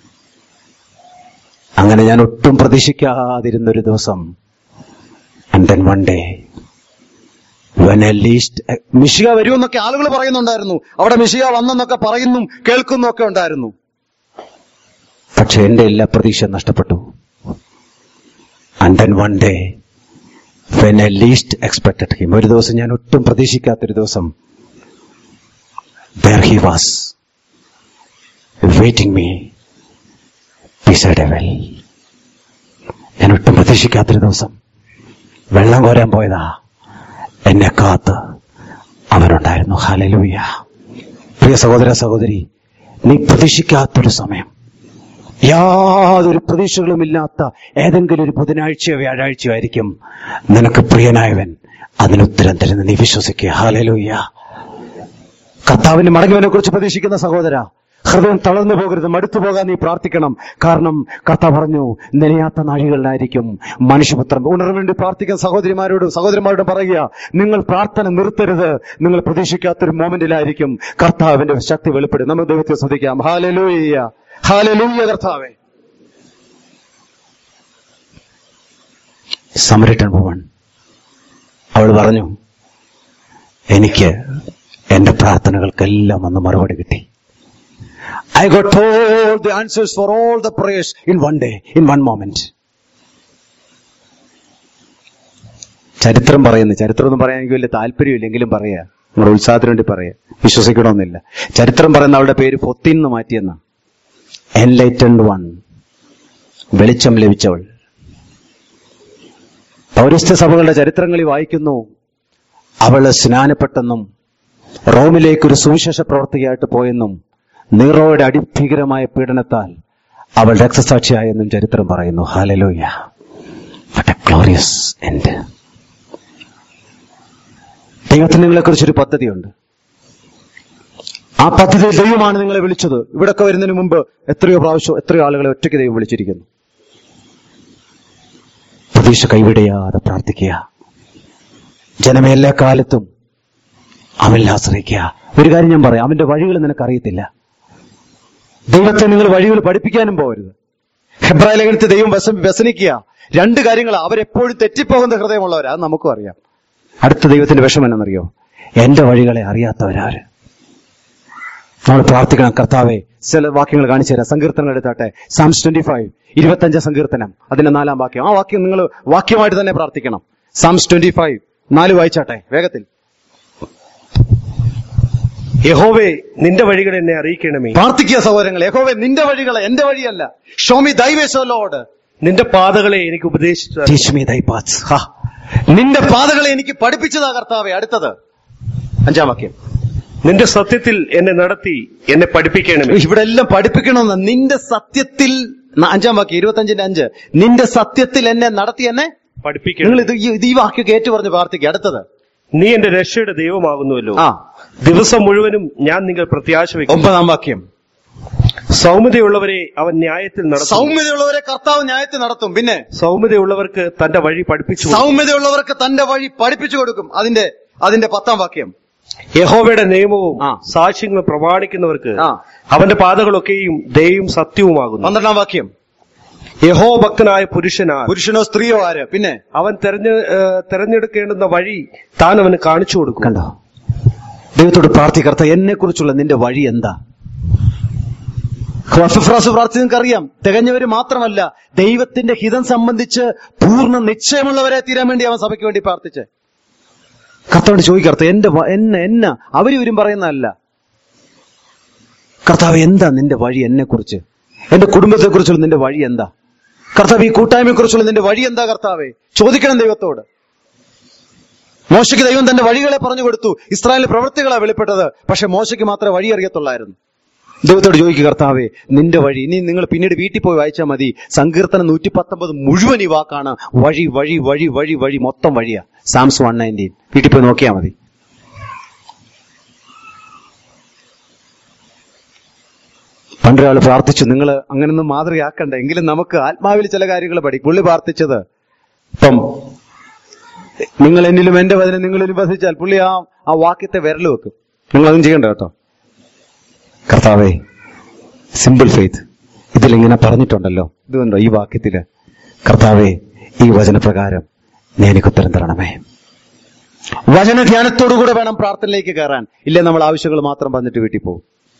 അങ്ങനെ ഞാൻ ഒട്ടും പ്രതീക്ഷിക്കാതിരുന്നൊരു ദിവസം, and then one day when I least, മിശിഹ വരുമെന്നൊക്കെ ആളുകൾ പറയുന്നുണ്ടായിരുന്നു. അവിടെ മിശിഹ വന്നെന്നൊക്കെ പറയുന്നു, കേൾക്കുന്നൊക്കെ ഉണ്ടായിരുന്നു. പക്ഷെ എന്റെ എല്ലാ പ്രതീക്ഷ നഷ്ടപ്പെട്ടു. And then one day when I least expected him, ഒരു ദിവസം ഞാൻ ഒട്ടും പ്രതീക്ഷിക്കാത്തൊരു ദിവസം, there he was waiting me beside a well. ഞാൻ ഒട്ടും പ്രതീക്ഷിക്കാത്തൊരു ദിവസം വെള്ളം കോരാൻ പോയതാ, എന്നെ കാത്ത് അവനുണ്ടായിരുന്നു. ഹല്ലേലൂയ. പ്രിയ സഹോദര സഹോദരി, നീ പ്രതീക്ഷിക്കാത്തൊരു സമയം, യാതൊരു പ്രതീക്ഷകളുമില്ലാത്ത ഏതെങ്കിലും ഒരു ബുധനാഴ്ചയോ വ്യാഴാഴ്ചയോ ആയിരിക്കും നിനക്ക് പ്രിയനായവൻ അതിനുത്തരം തരുന്ന. നീ വിശ്വസിക്കുക. ഹല്ലേലൂയ. കർത്താവിന് മടങ്ങിയവനെ കുറിച്ച് പ്രതീക്ഷിക്കുന്ന സഹോദര, ഹൃദയം തളർന്നു പോകരുത്, മടുത്തു പോകാൻ നീ പ്രാർത്ഥിക്കണം. കാരണം കർത്താവ് പറഞ്ഞു, നനയാത്ത നാഴികളിലായിരിക്കും മനുഷ്യപുത്രൻ. ഉണർന്നു വേണ്ടി പ്രാർത്ഥിക്കുന്ന സഹോദരന്മാരോടും പറയുക, നിങ്ങൾ പ്രാർത്ഥന നിർത്തരുത്. നിങ്ങൾ പ്രതീക്ഷിക്കാത്തൊരു മോമെന്റിലായിരിക്കും കർത്താവിന്റെ ശക്തി വെളിപ്പെടും. നമുക്ക് ദൈവത്തെ സ്തുതിക്കാം. ഹല്ലേലൂയ, ഹല്ലേലൂയ. കർത്താവേ, സമരിട്ടൻ പോവാൻ അവൾ പറഞ്ഞു, എനിക്ക് എന്റെ പ്രാർത്ഥനകൾക്കെല്ലാം അന്ന് മറുപടി കിട്ടി. I got all the answers for all the prayers in one day, in one moment. ചരിത്രം ഒന്നും പറയാൻ എനിക്ക് വലിയ താല്പര്യമില്ലെങ്കിലും പറയാ, നമ്മുടെ ഉത്സാഹത്തിന് വേണ്ടി പറയാ, വിശ്വസിക്കണമെന്നില്ല. ചരിത്രം പറയുന്ന അവളുടെ പേര് ഫൊത്തിൻ എന്ന് മാറ്റിയെന്ന. എൻലൈറ്റൻഡ് വൺ, വെളിച്ചം ലഭിച്ചവൾ. പൗരസ്ത്യ സഭകളുടെ ചരിത്രങ്ങളിൽ വായിക്കുന്നു, അവള് സ്നാനപ്പെട്ടെന്നും റോമിലേക്കൊരു സുവിശേഷ പ്രവർത്തകയായിട്ട് പോയെന്നും നീറോയുടെ അതിഭീകരമായ പീഡനത്താൽ അവൾ രക്തസാക്ഷിയായെന്നും ചരിത്രം പറയുന്നു. ഹല്ലേലൂയ. What a glorious end. ദൈവത്തിന് നിങ്ങളെക്കുറിച്ചൊരു പദ്ധതിയുണ്ട്. ആ പദ്ധതിയിൽ ദൈവമാണ് നിങ്ങളെ വിളിച്ചത്. ഇവിടൊക്കെ വരുന്നതിന് മുമ്പ് എത്രയോ ആളുകളെ ഒറ്റയ്ക്ക് ദൈവം വിളിച്ചിരിക്കുന്നു. പ്രതീക്ഷ കൈവിടയാതെ പ്രാർത്ഥിക്കുക. ജനമേ, എല്ലാ കാലത്തും അവനിൽ ആശ്രയിക്കുക. ഒരു കാര്യം ഞാൻ പറയാം, അവന്റെ വഴികൾ നിനക്കറിയത്തില്ല. ദൈവത്തെ നിങ്ങൾ വഴികൾ പഠിപ്പിക്കാനും പോകരുത്. ഹെബ്രായ ലേഖനത്തിൽ ദൈവം വ്യസനിക്കുക. 2 കാര്യങ്ങൾ. അവരെപ്പോഴും തെറ്റിപ്പോകുന്ന ഹൃദയമുള്ളവരാ, അത് നമുക്കും അറിയാം. അടുത്ത ദൈവത്തിന്റെ വിഷമം എന്നറിയോ? എന്റെ വഴികളെ അറിയാത്തവരാര്. നമ്മൾ പ്രാർത്ഥിക്കണം, കർത്താവേ, ചില വാക്യങ്ങൾ കാണിച്ചു തരാം. സങ്കീർത്തനങ്ങൾ എടുത്താട്ടെ. Psalms 25, 25 സങ്കീർത്തനം, അതിന്റെ 4-ാം വാക്യം. ആ വാക്യം നിങ്ങൾ വാക്യമായിട്ട് തന്നെ പ്രാർത്ഥിക്കണം. Psalms 25, 4 വായിച്ചാട്ടെ വേഗത്തിൽ. യഹോവേ, നിന്റെ വഴികൾ എന്നെ അറിയിക്കണമേ. പ്രാർത്ഥിക്കുക സഹോദരങ്ങളെ. യഹോവേ, നിന്റെ വഴികളെ, എന്റെ വഴിയല്ല. Show me thy ways, O Lord. നിന്റെ പാതകളെ എനിക്ക് ഉപദേശിച്ചു. Teach me thy paths. നിന്റെ പാതകളെ എനിക്ക് പഠിപ്പിച്ചതാ കർത്താവേ. അടുത്തത് 5-ാം വാക്യം. നിന്റെ സത്യത്തിൽ എന്നെ നടത്തി എന്നെ പഠിപ്പിക്കണമേ. ഇവിടെ എല്ലാം പഠിപ്പിക്കണമെന്ന്. നിന്റെ സത്യത്തിൽ, 5-ാം വാക്യം 25-5, നിന്റെ സത്യത്തിൽ എന്നെ നടത്തി എന്നെ പഠിപ്പിക്കണം. നിങ്ങൾ ഇത് ഈ വാക്യം ഏറ്റു പറഞ്ഞ് പ്രാർത്ഥിക്കുക. അടുത്തത്, നീ എന്റെ രക്ഷയുടെ ദൈവമാകുന്നുവല്ലോ. ദിവസം മുഴുവനും ഞാൻ നിങ്ങൾ പ്രത്യാശ വയ്ക്കും. 9-ാം വാക്യം. സൗമ്യതയുള്ളവരെ അവൻ ന്യായത്തിൽ നടത്തും. സൗമ്യതയുള്ളവരെ കർത്താവ് ന്യായത്തിൽ നടത്തും. പിന്നെ സൗമ്യതയുള്ളവർക്ക് തന്റെ വഴി പഠിപ്പിച്ചു. സൗമ്യതയുള്ളവർക്ക് തന്റെ വഴി പഠിപ്പിച്ചു കൊടുക്കും. അതിന്റെ 10-ാം വാക്യം. യഹോവയുടെ നിയമവും സാക്ഷ്യങ്ങളും പ്രമാണിക്കുന്നവർക്ക് അവന്റെ പാതകളൊക്കെയും ദയയും സത്യവുമാകുന്നു. 12-ാം വാക്യം. യഹോഭക്തനായ പുരുഷനോ സ്ത്രീയോ ആര്? പിന്നെ അവൻ തെരഞ്ഞെടുക്കേണ്ടുന്ന വഴി താൻ അവന് കാണിച്ചു കൊടുക്കും. കണ്ടോ? ദൈവത്തോട് പ്രാർത്ഥിക്കർത്ത, എന്നെ കുറിച്ചുള്ള നിന്റെ വഴി എന്താ? പ്രാർത്ഥി നിങ്ങൾക്കറിയാം. തികഞ്ഞവര് മാത്രമല്ല, ദൈവത്തിന്റെ ഹിതം സംബന്ധിച്ച് പൂർണ്ണ നിശ്ചയമുള്ളവരെ തീരാൻ വേണ്ടി അവൻ സഭയ്ക്ക് വേണ്ടി പ്രാർത്ഥിച്ച് കർത്താവിനോട് ചോദിക്കർത്ത, എന്നെ അവരും പറയുന്നതല്ല. കർത്താവ്, എന്താ നിന്റെ വഴി എന്നെ കുറിച്ച്, എന്റെ കുടുംബത്തെ കുറിച്ചുള്ള നിന്റെ വഴി എന്താ കർത്താവ്? ഈ കൂട്ടായ്മയെ കുറിച്ചുള്ള നിന്റെ വഴി എന്താ കർത്താവേ? ചോദിക്കണം ദൈവത്തോട്. മോശയ്ക്ക് ദൈവം തന്റെ വഴികളെ പറഞ്ഞു കൊടുത്തു. ഇസ്രായേലിന്റെ പ്രവൃത്തികളാണ് വെളിപ്പെട്ടത്. പക്ഷെ മോശയ്ക്ക് മാത്രമേ വഴി അറിയത്തുള്ളായിരുന്നു. ദൈവത്തോട് ചോദിക്കുക, കർത്താവേ, നിന്റെ വഴി. ഇനി നിങ്ങൾ പിന്നീട് വീട്ടിൽ പോയി വായിച്ചാൽ മതി. സങ്കീർത്തനം 119 മുഴുവൻ ഈ വാക്കാണ്. വഴി വഴി വഴി വഴി വഴി, മൊത്തം വഴിയാ. Psalms 119 വീട്ടിൽ പോയി നോക്കിയാൽ മതി. പണ്ടൊരാൾ പ്രാർത്ഥിച്ചു, നിങ്ങൾ അങ്ങനൊന്നും മാതൃകയാക്കണ്ട, എങ്കിലും നമുക്ക് ആത്മാവിൽ ചില കാര്യങ്ങൾ പഠിക്കും. പുള്ളി പ്രാർത്ഥിച്ചത്, ഇപ്പം നിങ്ങൾ എന്നിലും എന്റെ വചനം നിങ്ങളിലും വസിച്ചാൽ പുള്ളി ആ വാക്യത്തെ വിരൽ വെക്കും. നിങ്ങളതും ചെയ്യണ്ട കേട്ടോ. കർത്താവേ, സിമ്പിൾ ഫെയ്ത്ത് ഇതിലിങ്ങനെ പറഞ്ഞിട്ടുണ്ടല്ലോ, ഇതുണ്ടോ ഈ വാക്യത്തില്? കർത്താവേ, ഈ വചനപ്രകാരം നീ എനിക്ക് ഉത്തരം തരണമേ. വചന ധ്യാനത്തോടുകൂടെ വേണം പ്രാർത്ഥനയിലേക്ക് കയറാൻ. ഇല്ലേ നമ്മൾ ആവശ്യങ്ങൾ മാത്രം പറഞ്ഞിട്ട് വീട്ടിൽ പോകും.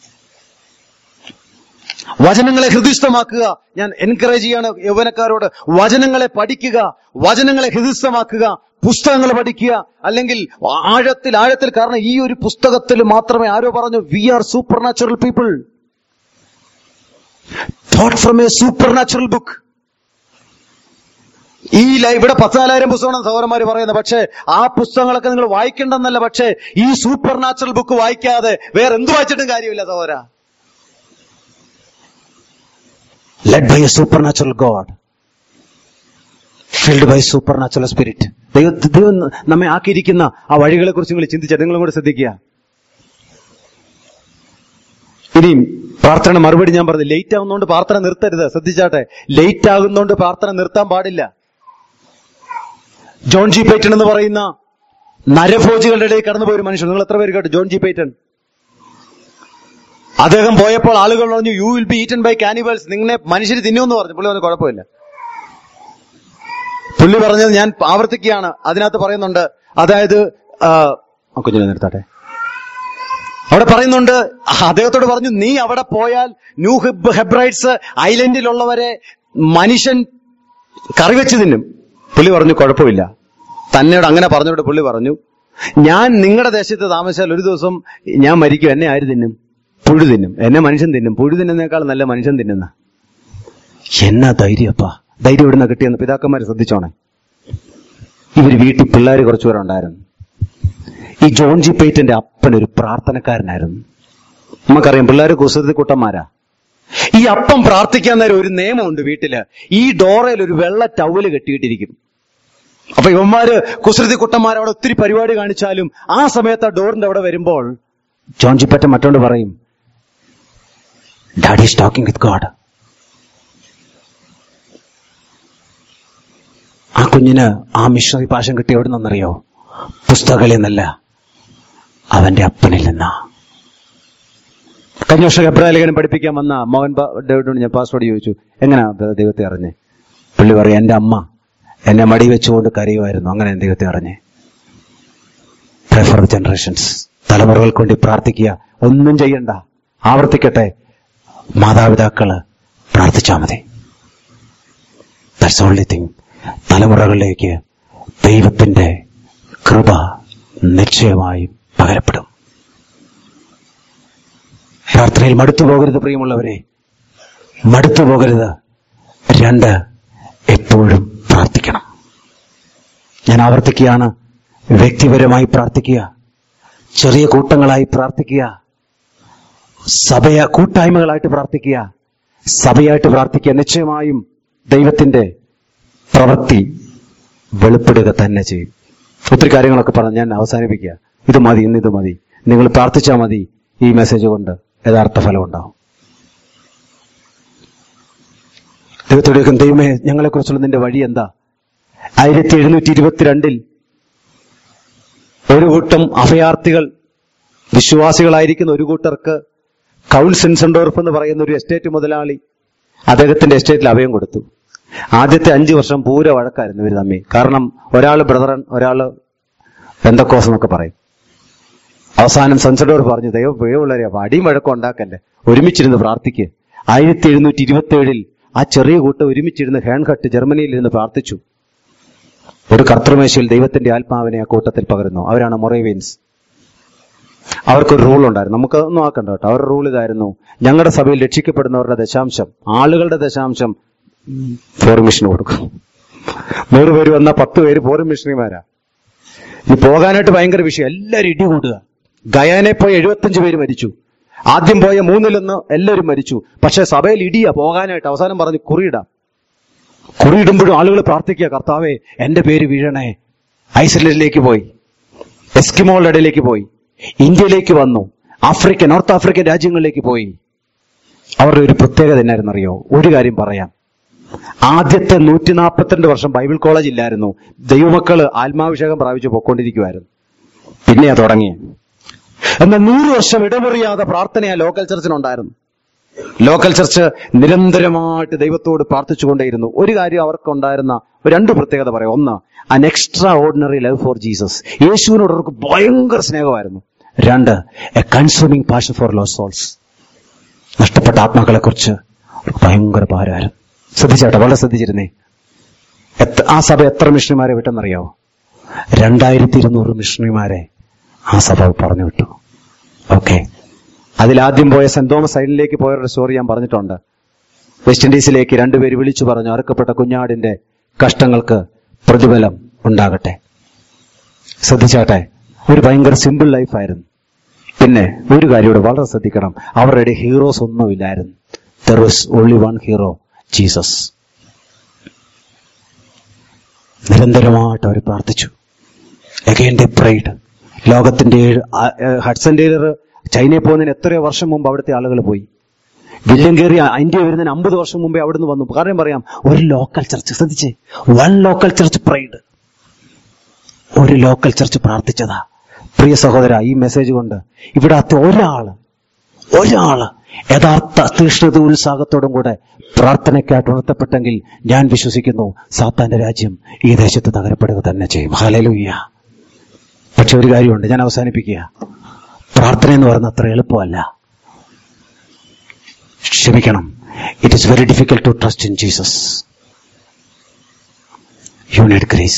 വചനങ്ങളെ ഹൃദയസ്ഥമാക്കുക. ഞാൻ എൻകറേജ് ചെയ്യാണ് യൗവനക്കാരോട്, വചനങ്ങളെ പഠിക്കുക, വചനങ്ങളെ ഹൃദയസ്ഥമാക്കുക, പുസ്തകങ്ങൾ പഠിക്കുക. അല്ലെങ്കിൽ ആഴത്തിൽ കാരണം ഈ ഒരു പുസ്തകത്തിൽ മാത്രമേ, ആരോ പറഞ്ഞു, we are supernatural people, taught from a supernatural book. ഇവിടെ 14,000 പുസ്തകമാണ് സഹോദരന്മാര് പറയുന്നത്. പക്ഷേ ആ പുസ്തകങ്ങളൊക്കെ നിങ്ങൾ വായിക്കേണ്ടെന്നല്ല, പക്ഷേ ഈ സൂപ്പർ നാച്ചുറൽ ബുക്ക് വായിക്കാതെ വേറെ എന്ത് വായിച്ചിട്ടും കാര്യമില്ല സഹോദര. Led by a supernatural God, filled by supernatural spirit. ദൈവം നമ്മെ ആക്കിയിരിക്കുന്ന ആ വഴികളെ കുറിച്ച് നിങ്ങൾ ചിന്തിച്ചാൽ നിങ്ങളും കൂടെ ശ്രദ്ധിക്കുക. ഇനിയും പ്രാർത്ഥന മറുപടി ഞാൻ പറഞ്ഞു, ലേറ്റ് ആകുന്നതുകൊണ്ട് പ്രാർത്ഥന നിർത്തരുത്. ശ്രദ്ധിച്ചാട്ടെ, ലേറ്റ് ആകുന്നതുകൊണ്ട് പ്രാർത്ഥന നിർത്താൻ പാടില്ല. ജോൺ ജി പൈറ്റൺ എന്ന് പറയുന്ന നരഭോജികളുടെ ഇടയിൽ കടന്നുപോയ ഒരു മനുഷ്യൻ, നിങ്ങൾ എത്ര പേര് കേട്ടു ജോൺ ജി പൈറ്റൺ? അദ്ദേഹം പോയപ്പോൾ ആളുകൾ പറഞ്ഞു, you will be eaten by cannibals, നിങ്ങളെ മനുഷ്യർ തിന്നുമെന്ന് പറഞ്ഞു. പുള്ളി പറഞ്ഞു കുഴപ്പമില്ല. പുള്ളി പറഞ്ഞത് ഞാൻ ആവർത്തിക്കുകയാണ്, അതിനകത്ത് പറയുന്നുണ്ട്, അതായത് കുഞ്ഞിനെ നിർത്താട്ടെ, അവിടെ പറയുന്നുണ്ട്, അദ്ദേഹത്തോട് പറഞ്ഞു, നീ അവിടെ പോയാൽ ന്യൂ ഹെബ്രൈറ്റ്സ് ഐലൻഡിലുള്ളവരെ മനുഷ്യൻ കറിവെച്ച് തിന്നും. പുള്ളി പറഞ്ഞു കുഴപ്പമില്ല. തന്നോട് അങ്ങനെ പറഞ്ഞോട് പുള്ളി പറഞ്ഞു, ഞാൻ നിങ്ങളുടെ ദേശത്ത് താമസിച്ചാൽ ഒരു ദിവസം ഞാൻ മരിക്കും, എന്നെ ആര് തിന്നും? പുഴു തിന്നും. എന്നെ മനുഷ്യൻ തിന്നും. പുഴു തിന്നുന്നേക്കാൾ നല്ല മനുഷ്യൻ തിന്നുന്ന. എന്നാ ധൈര്യപ്പാ! ധൈര്യം ഇവിടുന്ന് കിട്ടിയെന്ന് പിതാക്കന്മാര് ശ്രദ്ധിച്ചോണേ. ഇവര് വീട്ടിൽ പിള്ളേർ കുറച്ചുപേരുണ്ടായിരുന്നു. ഈ ജോൺ ജി പൈറ്റന്റെ അപ്പൻ ഒരു പ്രാർത്ഥനക്കാരനായിരുന്നു. നമുക്കറിയാം പിള്ളേർ കുസൃതി കുട്ടന്മാരാ. ഈ അപ്പം പ്രാർത്ഥിക്കാൻ നേരം ഒരു നിയമമുണ്ട് വീട്ടില്. ഈ ഡോറയിൽ ഒരു വെള്ള ടവല് കെട്ടിയിട്ടിരിക്കും. അപ്പൊ ഇവന്മാര് കുസൃതി കുട്ടന്മാർ അവിടെ ഒത്തിരി പരിപാടി കാണിച്ചാലും ആ സമയത്ത് ആ ഡോറിന്റെ അവിടെ വരുമ്പോൾ ജോൺ ജി പൈറ്റൻ മറ്റോണ്ട് പറയും, daddy is talking with God. ആ കുഞ്ഞിന് ആ മിഷണറി പാശം കിട്ടി എവിടെ നിന്നറിയോ? പുസ്തകങ്ങളിൽ നിന്നല്ല, അവന്റെ അപ്പനിൽ നിന്നാ. കഴിഞ്ഞ വർഷം എബ്രായ ലേഖനം പഠിപ്പിക്കാൻ വന്ന മോഹൻ ഡേവിഡോട് ഞാൻ പാസ്റ്ററോട് ചോദിച്ചു, എങ്ങനെയാ ദൈവത്തെ അറിഞ്ഞേ? പുള്ളി പറയും, എന്റെ അമ്മ എന്നെ മടി വെച്ചുകൊണ്ട് കരയുമായിരുന്നു, അങ്ങനെ ദൈവത്തെ അറിഞ്ഞേ. പ്രേ ഫോർ ദ ജനറേഷൻസ്, തലമുറകൾക്ക് വേണ്ടി പ്രാർത്ഥിക്കുക. ഒന്നും ചെയ്യണ്ട, ആവർത്തിക്കട്ടെ, മാതാപിതാക്കള് പ്രാർത്ഥിച്ചാൽ മതി. That's only thing. തലമുറകളിലേക്ക് ദൈവത്തിന്റെ കൃപ നിശ്ചയമായും പകരപ്പെടും. പ്രാർത്ഥനയിൽ മടുത്തു പോകരുത് പ്രിയമുള്ളവരെ, മടുത്തു പോകരുത്. 2, എപ്പോഴും പ്രാർത്ഥിക്കണം. ഞാൻ ആവർത്തിക്കുകയാണ്, വ്യക്തിപരമായി പ്രാർത്ഥിക്കുക, ചെറിയ കൂട്ടങ്ങളായി പ്രാർത്ഥിക്കുക, കൂട്ടായ്മകളായിട്ട് പ്രാർത്ഥിക്കുക, സഭയായിട്ട് പ്രാർത്ഥിക്കുക. നിശ്ചയമായും ദൈവത്തിന്റെ പ്രവൃത്തി വെളിപ്പെടുക തന്നെ ചെയ്യും. ഒത്തിരി കാര്യങ്ങളൊക്കെ പറഞ്ഞ് ഞാൻ അവസാനിപ്പിക്കുക. ഇത് മതി, ഇന്നിത് മതി. നിങ്ങൾ പ്രാർത്ഥിച്ചാൽ മതി, ഈ മെസ്സേജ് കൊണ്ട് യഥാർത്ഥ ഫലം ഉണ്ടാവും. ദൈവത്തോടേക്കും, ദൈവമേ, ഞങ്ങളെക്കുറിച്ചുള്ള നിന്റെ വഴി എന്താ? 1722 ഒരു കൂട്ടം അഭയാർത്ഥികൾ, വിശ്വാസികളായിരിക്കുന്ന ഒരു കൂട്ടർക്ക് കൗൾ സിൻസൻഡോർഫ് എന്ന് പറയുന്ന ഒരു എസ്റ്റേറ്റ് മുതലാളി അദ്ദേഹത്തിന്റെ എസ്റ്റേറ്റിൽ അഭയം കൊടുത്തു. ആദ്യത്തെ 5 വർഷം പൂര വഴക്കായിരുന്നു ഇവർ തമ്മിൽ. കാരണം ഒരാള് ബ്രദറൻ, ഒരാള് പെന്തക്കോസ് എന്നൊക്കെ പറയും. അവസാനം സെൻസഡോർഫ് പറഞ്ഞു, ദൈവമുള്ളവരെ അപ്പൊ അടിയും വഴക്കം ഉണ്ടാക്കല്ലേ, ഒരുമിച്ചിരുന്ന് പ്രാർത്ഥിക്കുക. 1727 ആ ചെറിയ കൂട്ടം ഒരുമിച്ചിരുന്ന് ഹേൺഹട്ട് ജർമ്മനിയിൽ പ്രാർത്ഥിച്ചു. ഒരു കർത്തൃമേശയിൽ ദൈവത്തിന്റെ ആത്മാവിനെ ആ കൂട്ടത്തിൽ പകരുന്നു. അവരാണ് മൊറേവിയൻസ്. അവർക്കൊരു റൂൾ ഉണ്ടായിരുന്നു, നമുക്ക് ഒന്നും ആക്കണ്ട കേട്ടോ. അവരുടെ റൂൾ ഇതായിരുന്നു, ഞങ്ങളുടെ സഭയിൽ രക്ഷിക്കപ്പെടുന്നവരുടെ ദശാംശം, ആളുകളുടെ ദശാംശം ഫോറിൻ മിഷന് കൊടുക്കും. 100 പേര് വന്നാൽ 10 പേര് ഫോറിൻ മിഷണറിമാരാ. ഈ പോകാനായിട്ട് ഭയങ്കര വിഷയം, എല്ലാവരും ഇടി കൂടുക. ഗയാനെ പോയ 75 പേര് മരിച്ചു. ആദ്യം പോയ 3-1 എല്ലാവരും മരിച്ചു. പക്ഷെ സഭയിൽ ഇടിയാ പോകാനായിട്ട്. അവസാനം പറഞ്ഞു കുറിയിടാം. കുറിയിടുമ്പോഴും ആളുകൾ പ്രാർത്ഥിക്കുക, കർത്താവേ എന്റെ പേര് വീഴണേ. ഐസ്ലൻഡിലേക്ക് പോയി, എസ്കിമോളുടെ ഇടയിലേക്ക് പോയി, ഇന്ത്യയിലേക്ക് വന്നു, നോർത്ത് ആഫ്രിക്കൻ രാജ്യങ്ങളിലേക്ക് പോയി. അവരുടെ ഒരു പ്രത്യേകത എന്നായിരുന്നറിയോ? ഒരു കാര്യം പറയാം, ആദ്യത്തെ 142 വർഷം ബൈബിൾ കോളേജ് ഇല്ലായിരുന്നു. ദൈവമക്കള് ആത്മാഭിഷേകം പ്രാപിച്ച് പൊക്കോണ്ടിരിക്കുമായിരുന്നു. പിന്നെയാ തുടങ്ങിയ. എന്നാൽ 100 വർഷം ഇടമുറിയാതെ പ്രാർത്ഥനയാ ലോക്കൽ ചർച്ചിനുണ്ടായിരുന്നു. ലോക്കൽ ചർച്ച് നിരന്തരമായിട്ട് ദൈവത്തോട് പ്രാർത്ഥിച്ചുകൊണ്ടേയിരുന്നു. ഒരു കാര്യം അവർക്കുണ്ടായിരുന്ന 2 പ്രത്യേകത പറയാം. ഒന്ന്, an extraordinary love for Jesus. യേശുവിനോട് അവർക്ക് ഭയങ്കര സ്നേഹമായിരുന്നു. 2, a consuming passion for lost souls. നഷ്ടപ്പെട്ട ആത്മാക്കളെ കുറിച്ച് ഭയങ്കര ഭാരമായിരുന്നു. ശ്രദ്ധിച്ചാട്ടെ, വളരെ ശ്രദ്ധിച്ചിരുന്നേ. ആ സഭ എത്ര മിഷണറിമാരെ വിട്ടെന്നറിയാവോ? 2200 മിഷണറിമാരെ ആ സഭ പറഞ്ഞു വിട്ടു. ഓക്കെ, അതിലാദ്യം പോയ സെന്റ് തോമസ് ഐലൻഡിലേക്ക് പോയവരുടെ സ്റ്റോറി ഞാൻ പറഞ്ഞിട്ടുണ്ട്. വെസ്റ്റ് ഇൻഡീസിലേക്ക് 2 പേര് വിളിച്ചു പറഞ്ഞു, അറുക്കപ്പെട്ട കുഞ്ഞാടിന്റെ കഷ്ടങ്ങൾക്ക് പ്രതിഫലം ഉണ്ടാകട്ടെ. ശ്രദ്ധിച്ചാട്ടെ, ഒരു ഭയങ്കര സിമ്പിൾ ലൈഫായിരുന്നു. പിന്നെ ഒരു കാര്യം ഇവിടെ വളരെ ശ്രദ്ധിക്കണം, അവരുടെ ഹീറോസ് ഒന്നുമില്ലായിരുന്നു. There was only one hero, Jesus. നിരന്തരമായിട്ട് അവർ പ്രാർത്ഥിച്ചു. Again they prayed. ലോകത്തിന്റെ ഹഡ്സൺ ടൈലർ ചൈനയിൽ പോകുന്നതിന് എത്രയോ വർഷം മുമ്പ് അവിടുത്തെ ആളുകൾ പോയി. വില്യം കേറി ഇന്ത്യ വരുന്നതിന് 50 വർഷം മുമ്പേ അവിടുന്ന് വന്നു. കാരണം പറയാം, ഒരു ലോക്കൽ ചർച്ച്, ശ്രദ്ധിച്ചേ, 1 ലോക്കൽ ചർച്ച് പ്രൈഡ്. ഒരു ലോക്കൽ ചർച്ച് പ്രാർത്ഥിച്ചതാ. പ്രിയ സഹോദര, ഈ മെസ്സേജ് കൊണ്ട് ഇവിടത്തെ ഒരാള് യഥാർത്ഥ തീഷ്ണത ഉത്സാഹത്തോടും കൂടെ പ്രാർത്ഥനയ്ക്കായിട്ട് ഉണർത്തപ്പെട്ടെങ്കിൽ ഞാൻ വിശ്വസിക്കുന്നു സാത്താന്റെ രാജ്യം ഈ ദേശത്ത് തകരപ്പെടുക തന്നെ ചെയ്യും. ഹല്ലേലൂയ. പക്ഷെ ഒരു കാര്യമുണ്ട്, ഞാൻ അവസാനിപ്പിക്കുക. പ്രാർത്ഥന എന്ന് പറയുന്നത് അത്ര എളുപ്പമല്ല. ക്ഷമിക്കണം, it is very difficult to trust in Jesus. You need grace.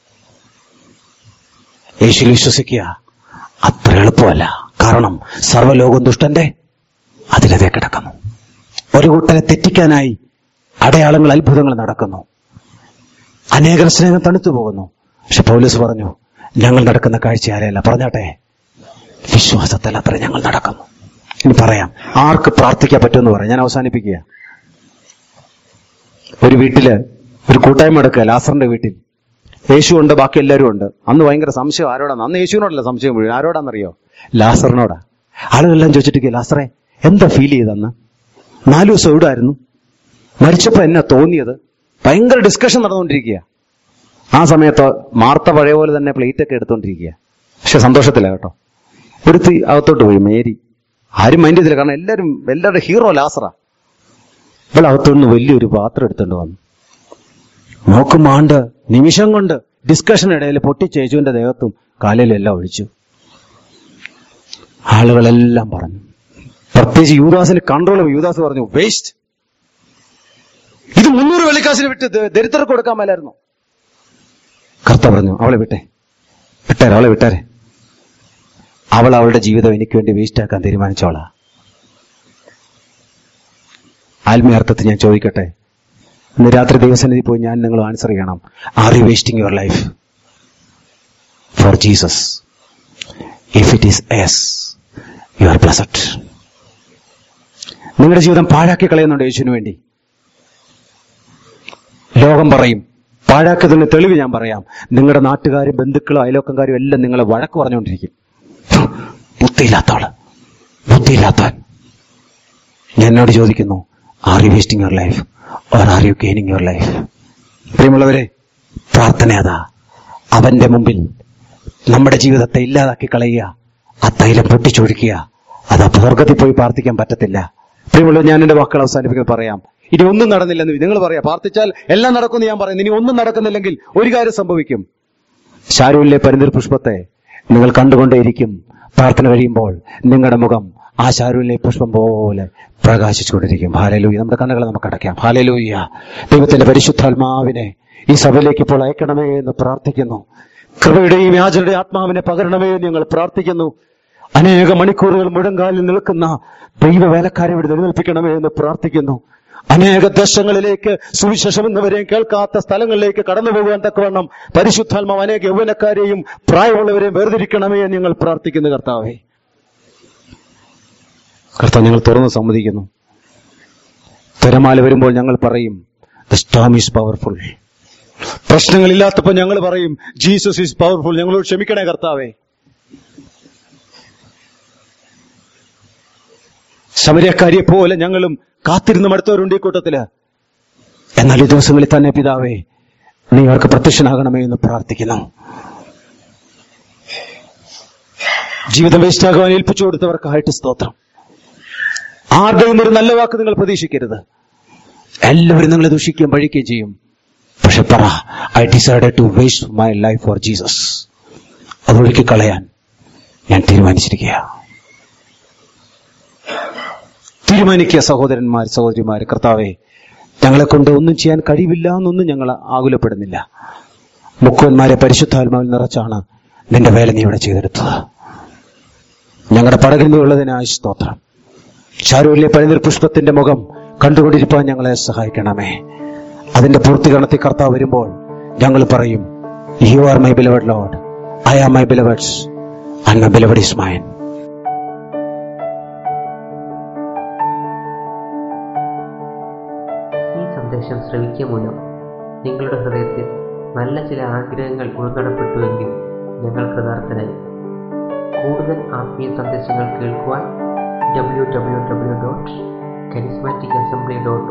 യേശുവിൽ വിശ്വസിക്കുക അത്ര എളുപ്പമല്ല. കാരണം സർവ്വലോകം ദുഷ്ടന്റെ അതിലതേ കിടക്കുന്നു. ഒരു കൂട്ടരെ തെറ്റിക്കാനായി അടയാളങ്ങൾ, അത്ഭുതങ്ങൾ നടക്കുന്നു. അനേകം സ്നേഹം തണുത്തു പോകുന്നു. പക്ഷെ പൗലോസ് പറഞ്ഞു, ഞങ്ങൾ നടക്കുന്ന കാഴ്ച ആരെയല്ല, പറഞ്ഞാട്ടെ, വിശ്വാസത്തിൽ അത്ര ഞങ്ങൾ നടക്കുന്നു. ഇനി പറയാം ആർക്ക് പ്രാർത്ഥിക്കാൻ പറ്റുമെന്ന് പറയാം. ഞാൻ അവസാനിപ്പിക്കുക. ഒരു വീട്ടില് ഒരു കൂട്ടായ്മ നടക്കുക, ലാസറിന്റെ വീട്ടിൽ. യേശു ഉണ്ട്, ബാക്കി എല്ലാവരും ഉണ്ട്. അന്ന് ഭയങ്കര സംശയം ആരോടാണ്? അന്ന് യേശുവിനോടല്ല സംശയം മുഴുവൻ. ആരോടാന്നറിയോ? ലാസറിനോടാ. ആളുകളെല്ലാം ചോദിച്ചിട്ട്, ലാസറെ എന്താ ഫീൽ ചെയ്തെന്ന്? 4 ദിവസം എവിടായിരുന്നു? മരിച്ചപ്പോ എന്നാ തോന്നിയത്? ഭയങ്കര ഡിസ്കഷൻ നടന്നുകൊണ്ടിരിക്കുക. ആ സമയത്ത് മാർത്ത പഴയ പോലെ തന്നെ പ്ലേറ്റ് ഒക്കെ എടുത്തോണ്ടിരിക്കുക. പക്ഷെ സന്തോഷത്തില കേട്ടോ. ഒരുത്തി അകത്തോട്ട് പോയി, മേരി. ആരും മൈൻഡ് ചെയ്തില്ല, കാരണം എല്ലാവരുടെ ഹീറോ ലാസറാ. ഇപ്പോൾ അകത്തോട്ട് വലിയൊരു പാത്രം എടുത്തോണ്ട് വന്നു. നോക്കുമാണ്ട് നിമിഷം കൊണ്ട് ഡിസ്കഷനിടയിൽ പൊട്ടിച്ച് യേശുവിന്റെ ദേഹത്തും കാലിലും എല്ലാം ഒഴിച്ചു. ആളുകളെല്ലാം പറഞ്ഞു, പ്രത്യേകിച്ച് യൂദാസിന് കൺട്രോൾ. യൂദാസ് പറഞ്ഞു, വേസ്റ്റ്, ഇത് 300 വെള്ളിക്കാശിന് വിട്ട് ദരിദ്രർക്ക് കൊടുക്കാൻ മേലായിരുന്നു. കർത്താവ് പറഞ്ഞു, അവളെ വിട്ടേരെ. അവൾ അവളുടെ ജീവിതം എനിക്ക് വേണ്ടി വേസ്റ്റ് ആക്കാൻ തീരുമാനിച്ചോളാ. ആത്മീയാർത്ഥത്തിൽ ഞാൻ ചോദിക്കട്ടെ, ഇന്ന് രാത്രി ദൈവസന്നിധി പോയി ഞാൻ നിങ്ങൾ ആൻസർ ചെയ്യണം. Are you wasting your life for Jesus? If it is yes, you are blessed. നിങ്ങളുടെ ജീവിതം പാഴാക്കി കളയുന്നുണ്ട് യേശുവിന് വേണ്ടി? ലോകം പറയും, പാഴാക്കിയതിന് തെളിവ് ഞാൻ പറയാം. നിങ്ങളുടെ നാട്ടുകാരും ബന്ധുക്കളും അയലോക്കംകാരും എല്ലാം നിങ്ങളെ വഴക്ക് പറഞ്ഞുകൊണ്ടിരിക്കും. ബുദ്ധിയില്ലാത്തവൻ. ഞാൻ എന്നോട് ചോദിക്കുന്നു, are you wasting your life or are you gaining your life? പ്രിയമുള്ളവരെ, പ്രാർത്ഥന അതാ. അവന്റെ മുമ്പിൽ നമ്മുടെ ജീവിതത്തെ ഇല്ലാതാക്കി കളയുക, ആ തൈലം പൊട്ടിച്ചൊഴിക്കുക. അത് സ്വർഗത്തിൽ പോയി പ്രാർത്ഥിക്കാൻ പറ്റത്തില്ല. പ്രിയമുള്ളവർ, ഞാൻ എന്റെ വാക്കുകൾ അവസാനിപ്പിക്കാൻ പറയാം. ഇനി ഒന്നും നടന്നില്ലെന്ന് നിങ്ങൾ പറയാം, പ്രാർത്ഥിച്ചാൽ എല്ലാം നടക്കുമെന്ന് ഞാൻ പറയുന്നു. ഇനി ഒന്നും നടക്കുന്നില്ലെങ്കിൽ ഒരു കാര്യം സംഭവിക്കും. ശാരൂനിലെ പരിന്തിർ പുഷ്പത്തെ നിങ്ങൾ കണ്ടുകൊണ്ടേയിരിക്കും. പ്രാർത്ഥന കഴിയുമ്പോൾ നിങ്ങളുടെ മുഖം ആ ശാരൂനിലെ പുഷ്പം പോലെ പ്രകാശിച്ചുകൊണ്ടിരിക്കും. ഹല്ലേലൂയ. നമ്മുടെ കണ്ണുകളെ നമുക്ക് അടയ്ക്കാം. ഹല്ലേലൂയ. ദൈവത്തിന്റെ പരിശുദ്ധാത്മാവിനെ ഈ സഭയിലേക്ക് ഇപ്പോൾ അയക്കണമേ എന്ന് പ്രാർത്ഥിക്കുന്നു. കൃപയുടെയും യാചനയുടെ ആത്മാവിനെ പകരണമേ എന്ന് ഞങ്ങൾ പ്രാർത്ഥിക്കുന്നു. അനേക മണിക്കൂറുകൾ മുഴങ്കാലിൽ നിൽക്കുന്ന ദൈവ വേലക്കാരെ ഇവിടെ നിലനിൽപ്പിക്കണമേ എന്ന് പ്രാർത്ഥിക്കുന്നു. അനേക ദേശങ്ങളിലേക്ക് സുവിശേഷം എന്നവരെയും കേൾക്കാത്ത സ്ഥലങ്ങളിലേക്ക് കടന്നു പോകാൻ തക്കവണ്ണം പരിശുദ്ധാത്മാവ് അനേക യൗവനക്കാരെയും പ്രായമുള്ളവരെയും വേർതിരിക്കണമേ എന്ന് ഞങ്ങൾ പ്രാർത്ഥിക്കുന്നു. കർത്താവേ, ഞങ്ങൾ തുറന്ന് സമ്മതിക്കുന്നു. തിരമാല വരുമ്പോൾ ഞങ്ങൾ പറയും, ദ സ്റ്റോം ഈസ് പവർഫുൾ. പ്രശ്നങ്ങളില്ലാത്തപ്പോൾ ഞങ്ങൾ പറയും, ജീസസ് ഈസ് പവർഫുൾ. ഞങ്ങളോട് ക്ഷമിക്കണേ കർത്താവേ. ശമര്യക്കാരിയെ പോലെ ഞങ്ങളും കാത്തിരുന്ന് മടുത്തവരുണ്ട് ഈ കൂട്ടത്തില്. എന്നാൽ ഈ ദിവസങ്ങളിൽ തന്നെ പിതാവേ, നീ അവർക്ക് പ്രത്യക്ഷനാകണമേ എന്ന് പ്രാർത്ഥിക്കുന്നു. ജീവിതം വേസ്റ്റാകുവാൻ ഏൽപ്പിച്ചു കൊടുത്തവർക്കായിട്ട് സ്തോത്രം. ആരുടെയും ഒരു നല്ല വാക്ക് നിങ്ങൾ പ്രതീക്ഷിക്കരുത്. എല്ലാവരും നിങ്ങളെ ദുഷിക്കുകയും പഴിക്കുകയും ചെയ്യും. പക്ഷെ പറ, I decided to waste my life for Jesus. അതൊഴുക്കി കളയാൻ ഞാൻ തീരുമാനിച്ചിരിക്കുക. തീരുമാനിക്കുക സഹോദരന്മാർ, സഹോദരിമാര്. കർത്താവെ, ഞങ്ങളെ കൊണ്ട് ഒന്നും ചെയ്യാൻ കഴിവില്ല എന്നൊന്നും ഞങ്ങൾ ആകുലപ്പെടുന്നില്ല. മുക്കുവന്മാരെ പരിശുദ്ധാത്മാവിൽ നിറച്ചാണ് നിന്റെ വേല നീ ഇവിടെ ചെയ്തെടുത്തത്. ഞങ്ങളുടെ പടകിന്മേലുള്ളതിനായി സ്തോത്രം. ശാരൂരിലെ പനിനീർ പുഷ്പത്തിന്റെ മുഖം കണ്ടുകൊണ്ടിരിക്കാൻ ഞങ്ങളെ സഹായിക്കണമേ. അതിന്റെ പൂർത്തീകരണത്തിൽ കർത്താവ് വരുമ്പോൾ ഞങ്ങൾ പറയും, you are my beloved Lord, I am my beloved's and my beloved is mine. ഈ സന്ദേശം ശ്രവിക്കുക മൂലം നിങ്ങളുടെ ഹൃദയത്തിൽ നല്ല ചില ആഗ്രഹങ്ങൾ ഉൾക്കടപ്പെട്ടുവെങ്കിൽ ഞങ്ങൾ കൃതാർത്ഥനായി. കൂടുതൽ ആത്മീയ സന്ദേശങ്ങൾ കേൾക്കുവാൻ www.charismaticassembly.org